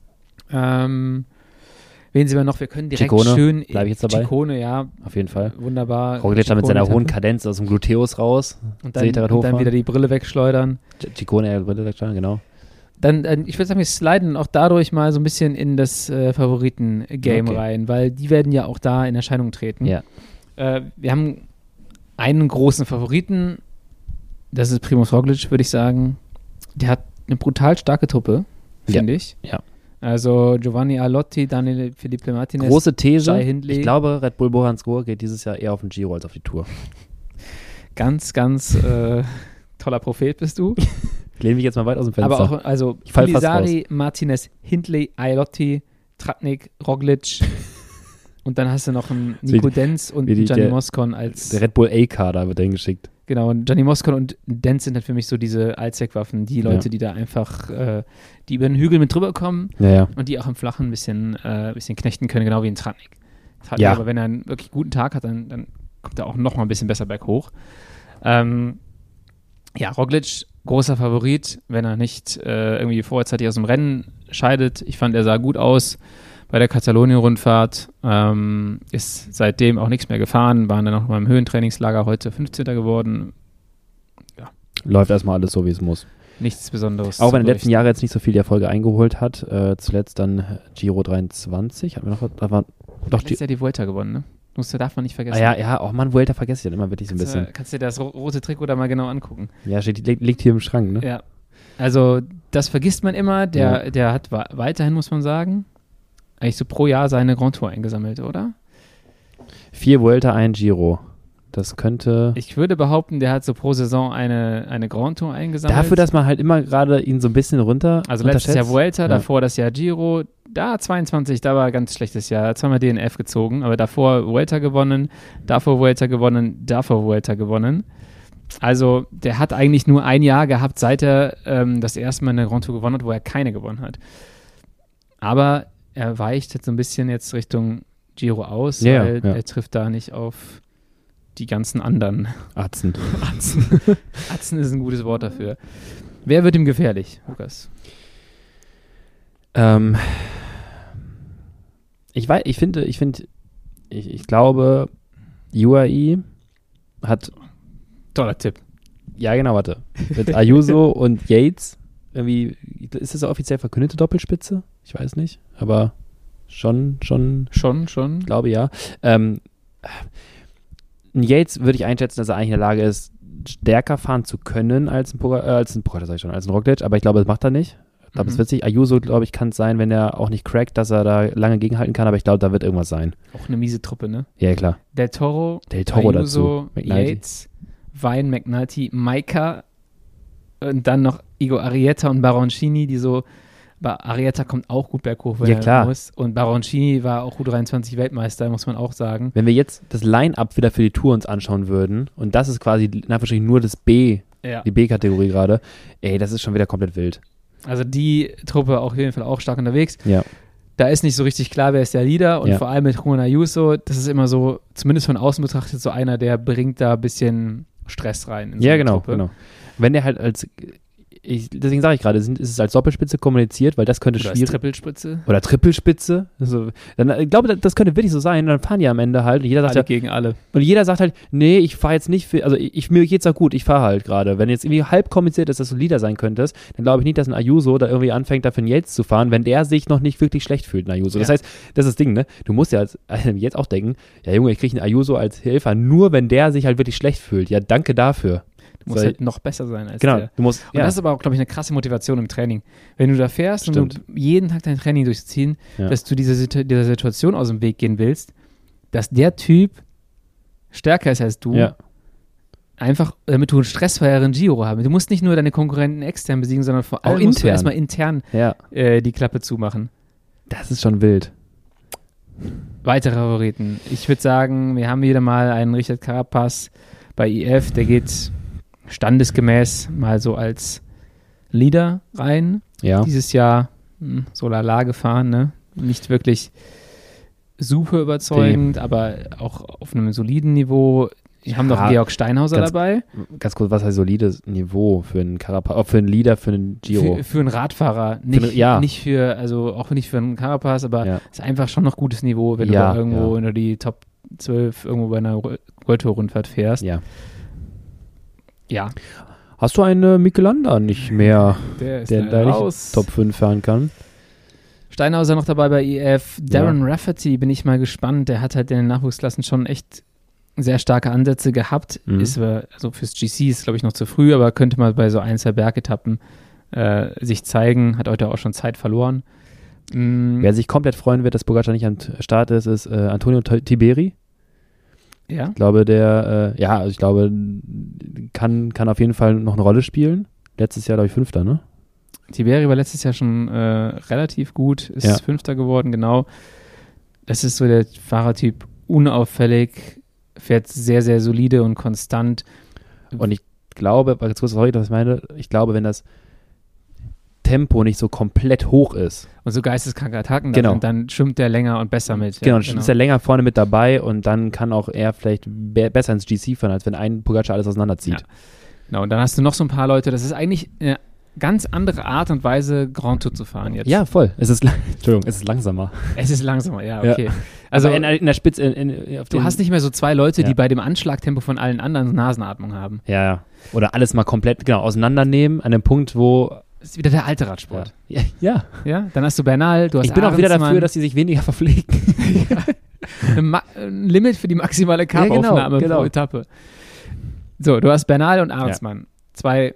Ähm, wen sehen wir noch? Wir können direkt Ciccone, schön. bleib ich jetzt dabei? Ciccone, ja, Auf jeden Fall. wunderbar. Roglic da mit seiner Ciccone-Etappe. hohen Kadenz aus dem Gluteus raus. Und dann, seht ihr das und dann hochfahren? wieder die Brille wegschleudern. Ciccone, er Brille wegschlagen, genau. Dann, äh, ich würde sagen, wir sliden auch dadurch mal so ein bisschen in das äh, Favoriten-Game Okay. rein, weil die werden ja auch da in Erscheinung treten. Ja. Äh, wir haben einen großen Favoriten, das ist Primož Roglic, würde ich sagen. Der hat eine brutal starke Truppe, finde ich. Ja. Also Giovanni Alotti, Daniel Felipe Martinez. Große These. Shai Hindley. Ich glaube, Red Bull Boranskoor geht dieses Jahr eher auf den Giro als auf die Tour. Ganz, ganz äh, toller Prophet bist du. Ich lehne mich jetzt mal weit aus dem Fenster. Aber auch, also Ich fall fast Pulisari, Martinez, Hindley, Alotti, Tratnik, Roglic. Und dann hast du noch einen Nico Wie- Denz und wie die- Gianni der- Moscon als. Der Red Bull A-Kader wird dahin geschickt. Genau, und Gianni Moscon und Denz sind halt für mich so diese Allzweckwaffen, die Leute, Ja. die da einfach, äh, die über den Hügel mit drüber kommen Ja, ja. und die auch im Flachen ein bisschen, äh, bisschen knechten können, genau wie ein Tratnik. Tratnik Ja. aber wenn er einen wirklich guten Tag hat, dann, dann kommt er auch noch mal ein bisschen besser berghoch. Ähm, ja, Roglic, großer Favorit, wenn er nicht äh, irgendwie vorzeitig aus dem Rennen scheidet. Ich fand, er sah gut aus bei der Katalonien-Rundfahrt. Ähm, ist seitdem auch nichts mehr gefahren, waren dann auch mal im Höhentrainingslager, heute fünfzehnter geworden. Läuft erstmal alles so, wie es muss. Nichts Besonderes. Auch wenn er zu in den letzten berichten. Jahren jetzt nicht so viel Erfolge eingeholt hat. Äh, zuletzt dann Giro dreiundzwanzig. Hatten wir noch was? Da war doch die. Letztes Jahr die Vuelta gewonnen, ne? Musst du, darf man nicht Ah, vergessen. ja, ja, auch Mann, Vuelta vergesse ich dann immer wirklich so ein kannst, bisschen. du, kannst du dir das ro- rote Trikot da mal genau angucken. Ja, steht, liegt, liegt hier im Schrank, ne? Ja. Also, das vergisst man immer. Der, der hat wa- weiterhin, muss man sagen, eigentlich so pro Jahr seine Grand Tour eingesammelt, oder? Vier Vuelta, ein Giro. Das könnte. Ich würde behaupten, der hat so pro Saison eine, eine Grand Tour eingesammelt. Dafür, dass man halt immer gerade ihn so ein bisschen runter. Also letztes Jahr unterschätzt. Vuelta, Ja. davor das Jahr Giro, da zweiundzwanzig, da war ein ganz schlechtes Jahr, zweimal D N F gezogen, aber davor Vuelta gewonnen, davor Vuelta gewonnen, davor Vuelta gewonnen. Also der hat eigentlich nur ein Jahr gehabt, seit er ähm, das erste Mal eine Grand Tour gewonnen hat, wo er keine gewonnen hat. Aber er weicht jetzt so ein bisschen jetzt Richtung Giro aus, Ja, weil ja. er trifft da nicht auf die ganzen anderen. Atzen. Atzen. Atzen ist ein gutes Wort dafür. Wer wird ihm gefährlich, Lukas? Ähm, ich weiß, ich finde, ich finde, ich, ich glaube, U A E hat, Toller Tipp. ja genau, warte, mit Ayuso und Yates, irgendwie, ist das offiziell verkündete Doppelspitze? Ich weiß nicht, aber schon, schon, Schon, schon. glaube ja. Ähm, ein Yates würde ich einschätzen, dass er eigentlich in der Lage ist, stärker fahren zu können als ein Pogacar, äh, als ein Pogacar, sag ich schon, als ein Roglic, aber ich glaube, das macht er nicht. Ich glaube, Mhm. es wird sich, Ayuso, glaube ich, kann es sein, wenn er auch nicht crackt, dass er da lange gegenhalten kann, aber ich glaube, da wird irgendwas sein. Auch eine miese Truppe, ne? Ja, klar. Del Toro, Del Toro Ayuso, dazu. McNulty. Yates, Vine, McNulty, Maika und dann noch Igor Arrieta und Baroncini, die so, aber Arrieta kommt auch gut berghoch, wenn Ja, er klar. muss. Und Baroncini war auch U dreiundzwanzig Weltmeister, muss man auch sagen. Wenn wir jetzt das Line-Up wieder für die Tour uns anschauen würden, und das ist quasi in Anführungsstrichen nur das B, Ja. die B-Kategorie gerade, ey, das ist schon wieder komplett wild. Also die Truppe auf jeden Fall auch stark unterwegs. Ja. Da ist nicht so richtig klar, wer ist der Leader und Ja. vor allem mit Juan Ayuso, das ist immer so, zumindest von außen betrachtet, so einer, der bringt da ein bisschen Stress rein. In so Ja, eine genau, Truppe. genau. Wenn der halt als, ich, deswegen sage ich gerade, sind- ist es als Doppelspitze kommuniziert, weil das könnte Oder als schwierig. Trippelspitze. Oder Trippelspitze. Also, dann, ich glaube, das könnte wirklich so sein. Dann fahren die am Ende halt. Und jeder sagt Alle ja, gegen alle. und jeder sagt halt, nee, ich fahre jetzt nicht für, also ich, ich- mir geht's auch gut, ich fahre halt gerade. Wenn jetzt irgendwie halb kommuniziert ist, dass du Leader sein könntest, dann glaube ich nicht, dass ein Ayuso da irgendwie anfängt, dafür einen Yates zu fahren, wenn der sich noch nicht wirklich schlecht fühlt, ein Ayuso. Das Ja. heißt, das ist das Ding, ne? Du musst ja als jetzt auch denken, ja Junge, ich kriege einen Ayuso als Helfer, nur wenn der sich halt wirklich schlecht fühlt. Ja, danke dafür. Du musst So, halt noch besser sein als Genau, der. du musst, Und ja, das ist aber auch, glaube ich, eine krasse Motivation im Training. Wenn du da fährst Stimmt. und du jeden Tag dein Training durchziehen, Ja. dass du diese, Situ- dieser Situation aus dem Weg gehen willst, dass der Typ stärker ist als du, ja, einfach, damit du einen stressfreieren Giro haben. Du musst nicht nur deine Konkurrenten extern besiegen, sondern vor Auch allem musst du intern. erstmal intern ja, äh, die Klappe zumachen. das ist schon wild. Weitere Favoriten. Ich würde sagen, wir haben wieder mal einen Richard Carapaz bei I F, der geht standesgemäß mal so als Leader rein. Ja, Dieses Jahr hm, so lala gefahren, ne? Nicht wirklich super überzeugend, aber auch auf einem soliden Niveau. Wir haben noch Ja, Georg Steinhauser ganz- dabei. ganz kurz, was heißt solides Niveau für einen Carapaz, auch für einen Leader, für einen Giro? Für, für einen Radfahrer. Nicht, einen- ja. nicht für, also auch nicht für einen Carapaz, aber Ja. ist einfach schon noch gutes Niveau, wenn Ja, du da irgendwo ja. in die Top zwölf irgendwo bei einer World Tour Rundfahrt fährst. Ja. Ja, Hast du einen Michelanda nicht mehr, der ist der leider da nicht raus. Top fünf fahren kann? Steinhauser noch dabei bei I F. Darren Rafferty, bin ich mal gespannt. Der hat halt in den Nachwuchsklassen schon echt sehr starke Ansätze gehabt. Mhm. Ist aber, also fürs G C ist, glaube ich, noch zu früh, aber könnte mal bei so ein, zwei Bergetappen äh, sich zeigen. Hat heute auch schon Zeit verloren. Mm, Wer sich komplett freuen wird, dass Pogacar nicht am Start ist, ist äh, Antonio T- Tiberi. ja, Ich glaube, der, äh, ja, also ich glaube, kann, kann auf jeden Fall noch eine Rolle spielen. Letztes Jahr, glaube ich, Fünfter, ne? Tiberi war letztes Jahr schon äh, relativ gut, ist Ja. Fünfter geworden, genau. Das ist so der Fahrertyp, unauffällig, fährt sehr, sehr solide und konstant. Und ich glaube, ganz kurz, sorry, dass ich meine, ich glaube, wenn das Tempo nicht so komplett hoch ist, Und so geisteskranke Attacken, Genau. und dann schwimmt der länger und besser mit. genau, ja, dann ist er länger vorne mit dabei und dann kann auch er vielleicht be- besser ins G C fahren, als wenn ein Pogacar alles auseinanderzieht. Ja. Genau, und dann hast du noch so ein paar Leute, das ist eigentlich eine ganz andere Art und Weise, Grand Tour zu fahren jetzt. Ja, voll. Es ist, la- Entschuldigung, es ist langsamer. Es ist langsamer, ja, Ja. okay. Also Also in, in der Spitze, in, in, auf du den, hast nicht mehr so zwei Leute, Ja. die bei dem Anschlagtempo von allen anderen Nasenatmung haben. Ja, ja. Oder alles mal komplett, genau, auseinandernehmen an dem Punkt, wo. Das ist wieder der alte Radsport. Ja. ja. Ja, dann hast du Bernal, du hast Ich bin auch wieder Arendsmann. dafür, dass sie sich weniger verpflegen. Ein, Ma- ein Limit für die maximale Ja, genau, Carbaufnahme genau. pro Etappe. So, du hast Bernal und Arendsmann. Zwei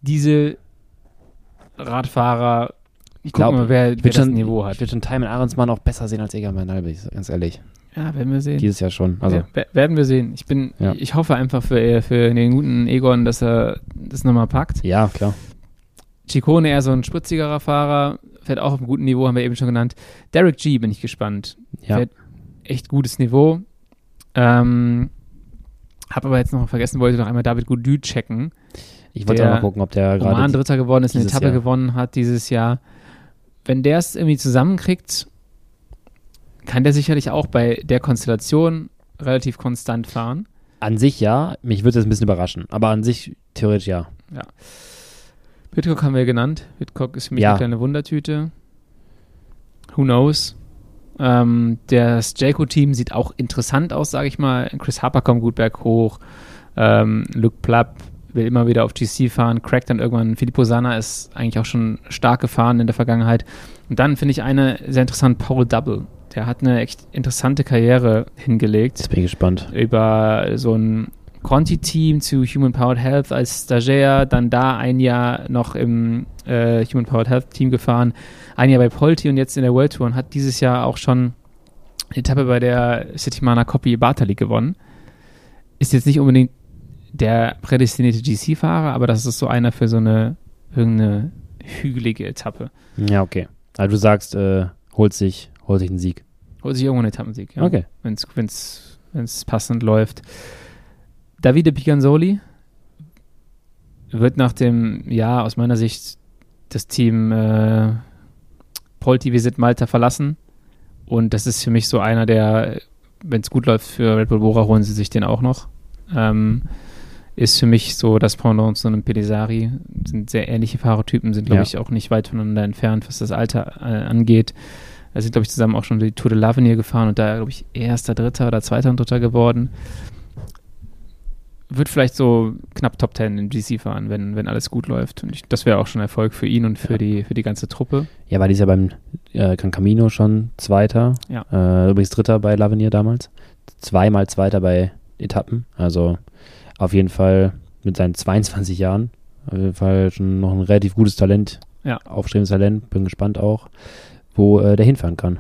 Diesel-Radfahrer. Ich Gucken glaube, wir, wer, ich wer würde das schon, Niveau ich hat. würd schon Timon Arendsmann auch besser sehen als Egan Bernal, bin ich ganz ehrlich. Ja, werden wir sehen. Dieses Jahr schon. Also, Ja, wer- werden wir sehen. Ich bin, Ja. ich hoffe einfach für, für den guten Egon, dass er das nochmal packt. ja, klar. Ciccone eher so ein spritzigerer Fahrer, fährt auch auf einem guten Niveau, haben wir eben schon genannt. Derek G. bin ich gespannt. Ja. Fährt echt gutes Niveau. Ähm, hab aber jetzt noch vergessen, wollte noch einmal David Gaudu checken. Ich wollte Der auch mal gucken, ob der Oman gerade. Dritter geworden ist, eine dieses Etappe Jahr. gewonnen hat dieses Jahr. Wenn der es irgendwie zusammenkriegt, kann der sicherlich auch bei der Konstellation relativ konstant fahren. An sich ja, mich würde das ein bisschen überraschen, aber an sich theoretisch ja. Ja. Pidcock haben wir genannt. Pidcock ist für mich Ja. eine kleine Wundertüte. Who knows? Ähm, das Jayco-Team sieht auch interessant aus, sage ich mal. Chris Harper kommt gut berghoch. Ähm, Luke Plapp will immer wieder auf G C fahren. Crack dann irgendwann. Filippo Sanna ist eigentlich auch schon stark gefahren in der Vergangenheit. Und dann finde ich eine sehr interessant, Paul Double. Der hat eine echt interessante Karriere hingelegt. Jetzt bin ich gespannt. Über so ein Conti-Team zu Human Powered Health als Stagiaire, dann da ein Jahr noch im äh, Human Powered Health Team gefahren, ein Jahr bei Polti und jetzt in der World Tour und hat dieses Jahr auch schon eine Etappe bei der Settimana Coppi Bartali gewonnen. Ist jetzt nicht unbedingt der prädestinierte G C-Fahrer, aber das ist so einer für so eine irgendeine hügelige Etappe. Ja, okay. Also du sagst, äh, holt sich, holt sich einen Sieg. Holt sich irgendwo einen Etappensieg, ja. Okay. Wenn's, wenn's, wenn's passend läuft. Davide Picanzoli wird nach dem Jahr aus meiner Sicht das Team äh, Polti Visit Malta verlassen und das ist für mich so einer, der, wenn es gut läuft für Red Bull Bora, holen sie sich den auch noch. Ähm, ist für mich so das Pendant zu einem Pellizzari. Sind sehr ähnliche Fahrertypen, sind glaube Ja. ich auch nicht weit voneinander entfernt, was das Alter äh, angeht. Da sind glaube ich zusammen auch schon die Tour de l'Avenir gefahren und da glaube ich erster, dritter oder zweiter und dritter geworden. Wird vielleicht so knapp Top Ten im G C fahren, wenn, wenn alles gut läuft. Und ich, das wäre auch schon Erfolg für ihn und für, Ja. die, für die ganze Truppe. Ja, war dies ja beim äh, Gran Camino schon Zweiter. Ja. Äh, übrigens Dritter bei L'Avenir damals. Zweimal Zweiter bei Etappen. Also auf jeden Fall mit seinen zweiundzwanzig Jahren. Auf jeden Fall schon noch ein relativ gutes Talent. Ja. Aufstrebendes Talent. Bin gespannt auch, wo äh, der hinfahren kann.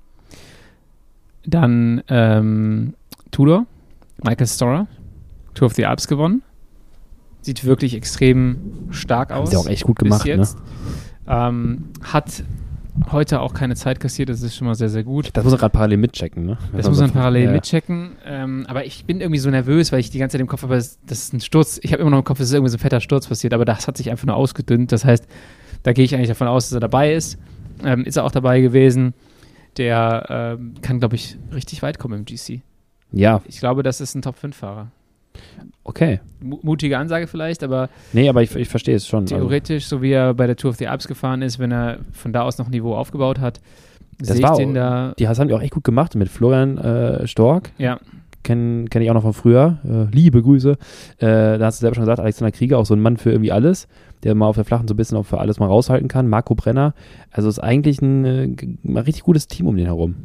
Dann ähm, Tudor, Michael Storer, Tour of the Alps gewonnen. Sieht wirklich extrem stark Haben aus. sie auch echt gut bis gemacht, ne? jetzt. Ähm, hat heute auch keine Zeit kassiert, das ist schon mal sehr, sehr gut. Das muss er gerade parallel mitchecken, ne? Das muss man parallel ja. mitchecken. Ähm, aber ich bin irgendwie so nervös, weil ich die ganze Zeit im Kopf habe, das ist ein Sturz. Ich habe immer noch im Kopf, es ist irgendwie so ein fetter Sturz passiert, aber das hat sich einfach nur ausgedünnt. Das heißt, da gehe ich eigentlich davon aus, dass er dabei ist. Ähm, ist er auch dabei gewesen. Der ähm, kann, glaube ich, richtig weit kommen im G C. Ja, Ich glaube, das ist ein Top fünf Fahrer. okay. Mu- Mutige Ansage vielleicht, aber Nee, aber ich, ich verstehe es schon. Also, theoretisch, so wie er bei der Tour of the Alps gefahren ist, wenn er von da aus noch ein Niveau aufgebaut hat, Das sehe ich war den auch- da. die haben die auch echt gut gemacht mit Florian äh, Stork. Ja, Kenne kenn ich auch noch von früher. Äh, liebe Grüße. Äh, da hast du selber schon gesagt, Alexander Krieger, auch so ein Mann für irgendwie alles, der mal auf der Flachen so ein bisschen auch für alles mal raushalten kann. Marco Brenner. Also ist eigentlich ein, äh, g- ein richtig gutes Team um den herum.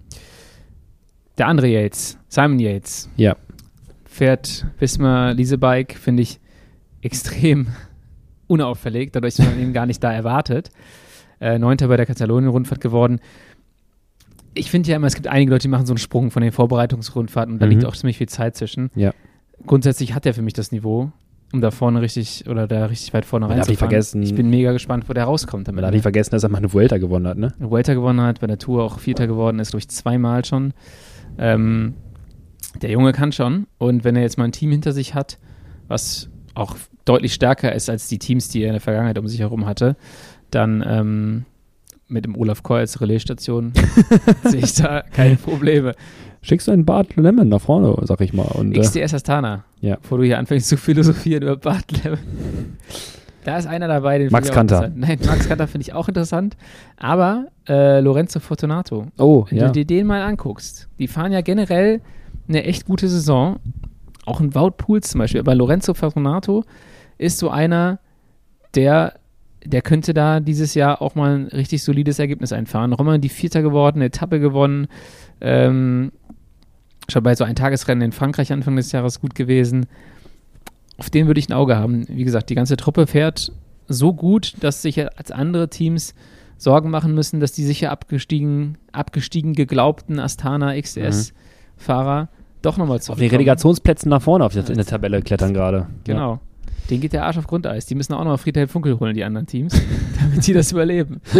der andere Yates, Simon Yates, Ja. fährt Wismar Leasebike, finde ich extrem unauffällig, dadurch, dass man ihn gar nicht da erwartet. Äh, Neunter bei der Katalonien-Rundfahrt geworden. Ich finde ja immer, es gibt einige Leute, die machen so einen Sprung von den Vorbereitungsrundfahrten und da Mhm. liegt auch ziemlich viel Zeit zwischen. Ja. Grundsätzlich hat er für mich das Niveau, um da vorne richtig oder da richtig weit vorne Man darf nicht reinzufahren. vergessen- Ich bin mega gespannt, wo der rauskommt. Man darf nicht vergessen, dass er mal eine Vuelta gewonnen hat, ne? eine Vuelta gewonnen hat, bei der Tour auch Vierter geworden ist, glaube ich, zweimal schon. Ähm, der Junge kann schon. Und wenn er jetzt mal ein Team hinter sich hat, was auch deutlich stärker ist als die Teams, die er in der Vergangenheit um sich herum hatte, dann ähm, mit dem Olaf Koy als Relaisstation sehe ich da keine Probleme. Schickst du einen Bart Lemon nach vorne, sag ich mal. Und, X äh, D S Astana, Ja. bevor du hier anfängst zu philosophieren über Bartleben. Da ist einer dabei, den Max finde ich auch Kanter. interessant. Nein, Max Kanter finde ich auch interessant. Aber äh, Lorenzo Fortunato, oh, wenn ja. du dir den mal anguckst, die fahren ja generell eine echt gute Saison. Auch ein Wout Poels zum Beispiel. Aber Lorenzo Fortunato ist so einer, der, der könnte da dieses Jahr auch mal ein richtig solides Ergebnis einfahren. Noch immer die Vierter geworden, eine Etappe gewonnen. Ähm, schon bei so ein Tagesrennen in Frankreich Anfang des Jahres gut gewesen. Auf den würde ich ein Auge haben. Wie gesagt, die ganze Truppe fährt so gut, dass sich ja als andere Teams Sorgen machen müssen, dass die sicher abgestiegen, abgestiegen geglaubten Astana X D S-Fahrer doch nochmal Auf den zurückkommen. Relegationsplätzen nach vorne auf der, in der Tabelle klettern gerade. Genau. Den geht der Arsch auf Grundeis. Die müssen auch noch Friedhelm Funkel holen, die anderen Teams, damit die das überleben. Ja.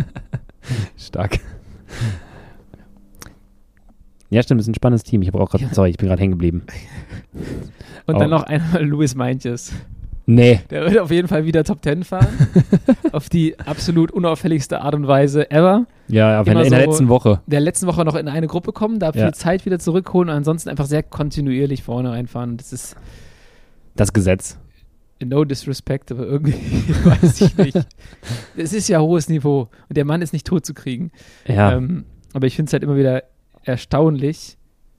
Stark. Ja, stimmt, das ist ein spannendes Team. Ich habe auch gerade, Ja. sorry, ich bin gerade hängen geblieben. Und Oh. dann noch einmal Luis Meintjes. Nee. Der wird auf jeden Fall wieder Top Ten fahren. Auf die absolut unauffälligste Art und Weise ever. Ja, aber in, Immer in der so letzten Woche. Der letzten Woche noch in eine Gruppe kommen, da viel Ja. Zeit wieder zurückholen und ansonsten einfach sehr kontinuierlich vorne reinfahren. Das ist Das Gesetz. no disrespect, aber irgendwie weiß ich nicht. Es ist ja hohes Niveau und der Mann ist nicht tot zu kriegen. Ja. Ähm, aber ich finde es halt immer wieder erstaunlich,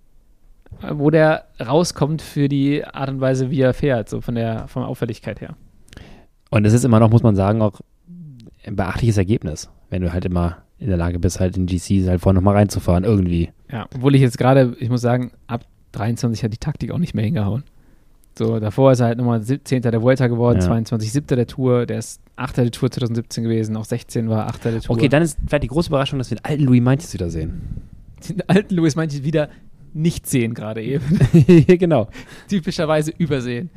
wo der rauskommt für die Art und Weise, wie er fährt, so von der, von der Auffälligkeit her. Und es ist immer noch, muss man sagen, auch ein beachtliches Ergebnis, wenn du halt immer in der Lage bist, halt in G C halt vorne nochmal reinzufahren, irgendwie. Ja, obwohl ich jetzt gerade, ich muss sagen, ab dreiundzwanzig hat die Taktik auch nicht mehr hingehauen. So, davor ist er halt nochmal Zehnter der Vuelta geworden, Ja. zweiundzwanzig Siebter der Tour, der ist Achter der Tour zwanzig siebzehn gewesen, auch sechzehn war Achter der Tour. Okay, dann ist vielleicht die große Überraschung, dass wir den alten Louis Meintjes wieder sehen. Den alten Louis Meintjes wieder nicht sehen gerade eben. Genau. Typischerweise übersehen.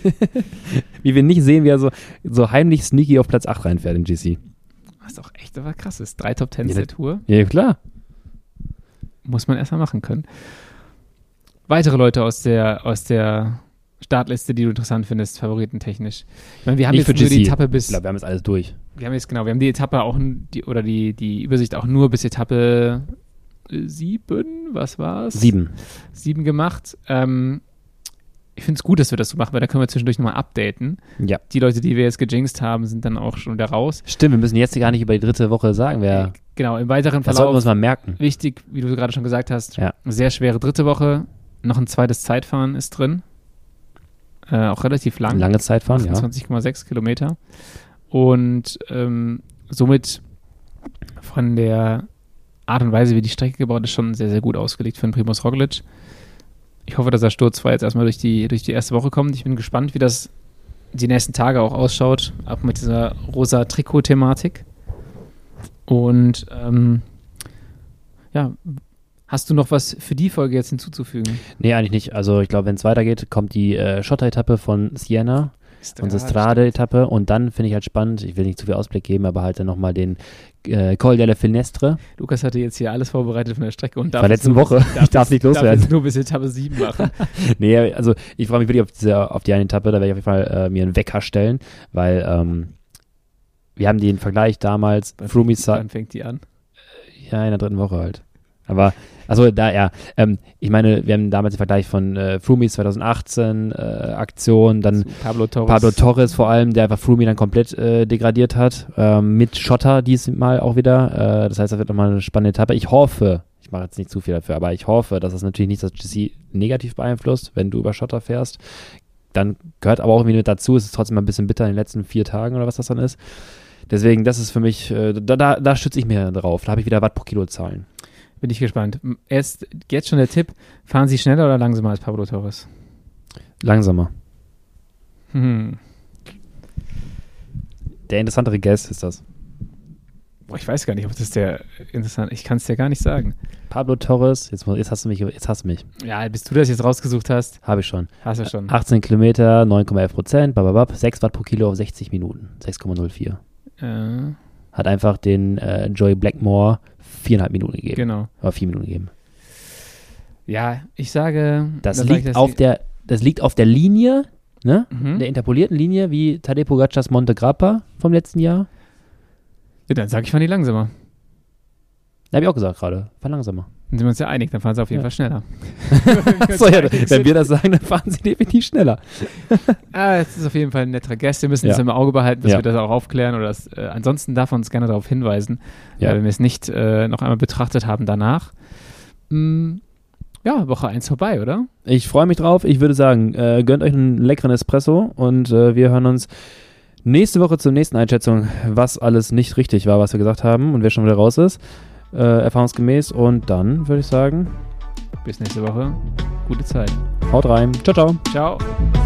Wie wir nicht sehen, wie er so, so heimlich sneaky auf Platz acht reinfährt in G C. Was doch echt aber krass ist. Drei Top Tens Ja, der Tour. Ja, klar. Muss man erstmal machen können. Weitere Leute aus der, aus der Startliste, die du interessant findest, favoritentechnisch. Ich meine, wir haben Nicht jetzt für nur G C. die Etappe Ich bis. glaube, wir haben jetzt alles durch. Wir haben jetzt genau, wir haben die Etappe auch n- die, oder die, die Übersicht auch nur bis Etappe äh, sieben, was war's? Sieben. Sieben gemacht. Ähm, ich finde es gut, dass wir das so machen, weil da können wir zwischendurch nochmal updaten. Ja. Die Leute, die wir jetzt gejinxt haben, sind dann auch schon wieder raus. Stimmt, wir müssen jetzt gar nicht über die dritte Woche sagen, wer. Genau, im weiteren Das sollten wir Verlauf uns mal merken. wichtig, wie du gerade schon gesagt hast, Ja. eine sehr schwere dritte Woche. Noch ein zweites Zeitfahren ist drin. Äh, auch relativ lang. Lange Zeit fahren, ja. achtundzwanzig Komma sechs Kilometer. Und ähm, somit von der Art und Weise, wie die Strecke gebaut ist, schon sehr, sehr gut ausgelegt für den Primož Roglič. Ich hoffe, dass er sturzfrei jetzt erstmal durch die, durch die erste Woche kommt. Ich bin gespannt, wie das die nächsten Tage auch ausschaut, auch mit dieser rosa Trikot-Thematik. Und ähm, ja, hast du noch was für die Folge jetzt hinzuzufügen? Nee, eigentlich nicht. Also ich glaube, wenn es weitergeht, kommt die äh, Schotter-Etappe von Siena, unsere Strade-Etappe, und dann finde ich halt spannend, ich will nicht zu viel Ausblick geben, aber halt dann nochmal den äh, Col della Finestre. Lukas hatte jetzt hier alles vorbereitet von der Strecke und darf Von jetzt letzten nur, Woche. Ich darf nicht Darf loswerden. jetzt nur bis Etappe sieben machen. Nee, also ich freue mich wirklich auf, diese, auf die eine Etappe, da werde ich auf jeden Fall äh, mir einen Wecker stellen, weil ähm, wir haben den Vergleich damals, Froome Wann fängt die an? ja, in der dritten Woche halt. Aber, also da, ja, ähm, ich meine, wir haben damals den Vergleich von äh, Froome zwanzig achtzehn äh, Aktion, dann Zu Pablo Torres. Pablo Torres vor allem, der einfach Froome dann komplett äh, degradiert hat, ähm, mit Schotter diesmal auch wieder. Äh, das heißt, das wird nochmal eine spannende Etappe. Ich hoffe, ich mache jetzt nicht zu viel dafür, aber ich hoffe, dass das natürlich nicht das G C negativ beeinflusst, wenn du über Schotter fährst. Dann gehört aber auch irgendwie mit dazu, es ist trotzdem mal ein bisschen bitter in den letzten vier Tagen oder was das dann ist. Deswegen, das ist für mich, äh, da, da, da stütze ich mir drauf. Da habe ich wieder Watt pro Kilo Zahlen. Bin ich gespannt. Erst jetzt schon der Tipp, fahren Sie schneller oder langsamer als Pablo Torres? Langsamer. Hm. Der interessantere Guest ist das. Boah, ich weiß gar nicht, ob das der interessant. Ich kann es dir gar nicht sagen. Pablo Torres, jetzt, jetzt hast du mich, jetzt hast du mich. Ja, bis du das jetzt rausgesucht hast, Habe ich schon. hast du schon. achtzehn Kilometer, neun Komma elf Prozent, bababab, sechs Watt pro Kilo auf sechzig Minuten, sechs Komma null vier. Äh, Hat einfach den äh, Joey Blackmore viereinhalb Minuten gegeben. genau. Oder vier Minuten gegeben. Ja, ich sage. Das dann sag liegt ich, dass auf die- der, das liegt auf der Linie, ne? Mhm. Der interpolierten Linie, wie Tadej Pogacars Monte Grappa vom letzten Jahr. Ja, dann sage ich, fahren die langsamer. Da habe ich auch gesagt gerade. Fahr langsamer. Dann sind wir uns ja einig, dann fahren sie auf jeden Ja. Fall schneller. Achso, ja, wenn wir das sagen, dann fahren sie definitiv schneller. Ah, es ist auf jeden Fall ein netter Gast. Wir müssen Ja. das im Auge behalten, dass Ja. wir das auch aufklären. Oder das, äh, ansonsten darf man uns gerne darauf hinweisen, Ja. äh, wenn wir es nicht äh, noch einmal betrachtet haben danach. Mm, ja, Woche eins vorbei, oder? Ich freue mich drauf. Ich würde sagen, äh, gönnt euch einen leckeren Espresso und äh, wir hören uns nächste Woche zur nächsten Einschätzung, was alles nicht richtig war, was wir gesagt haben und wer schon wieder raus ist, äh, erfahrungsgemäß. Und dann würde ich sagen, Bis nächste Woche. Gute Zeit. haut rein. Ciao, ciao. Ciao.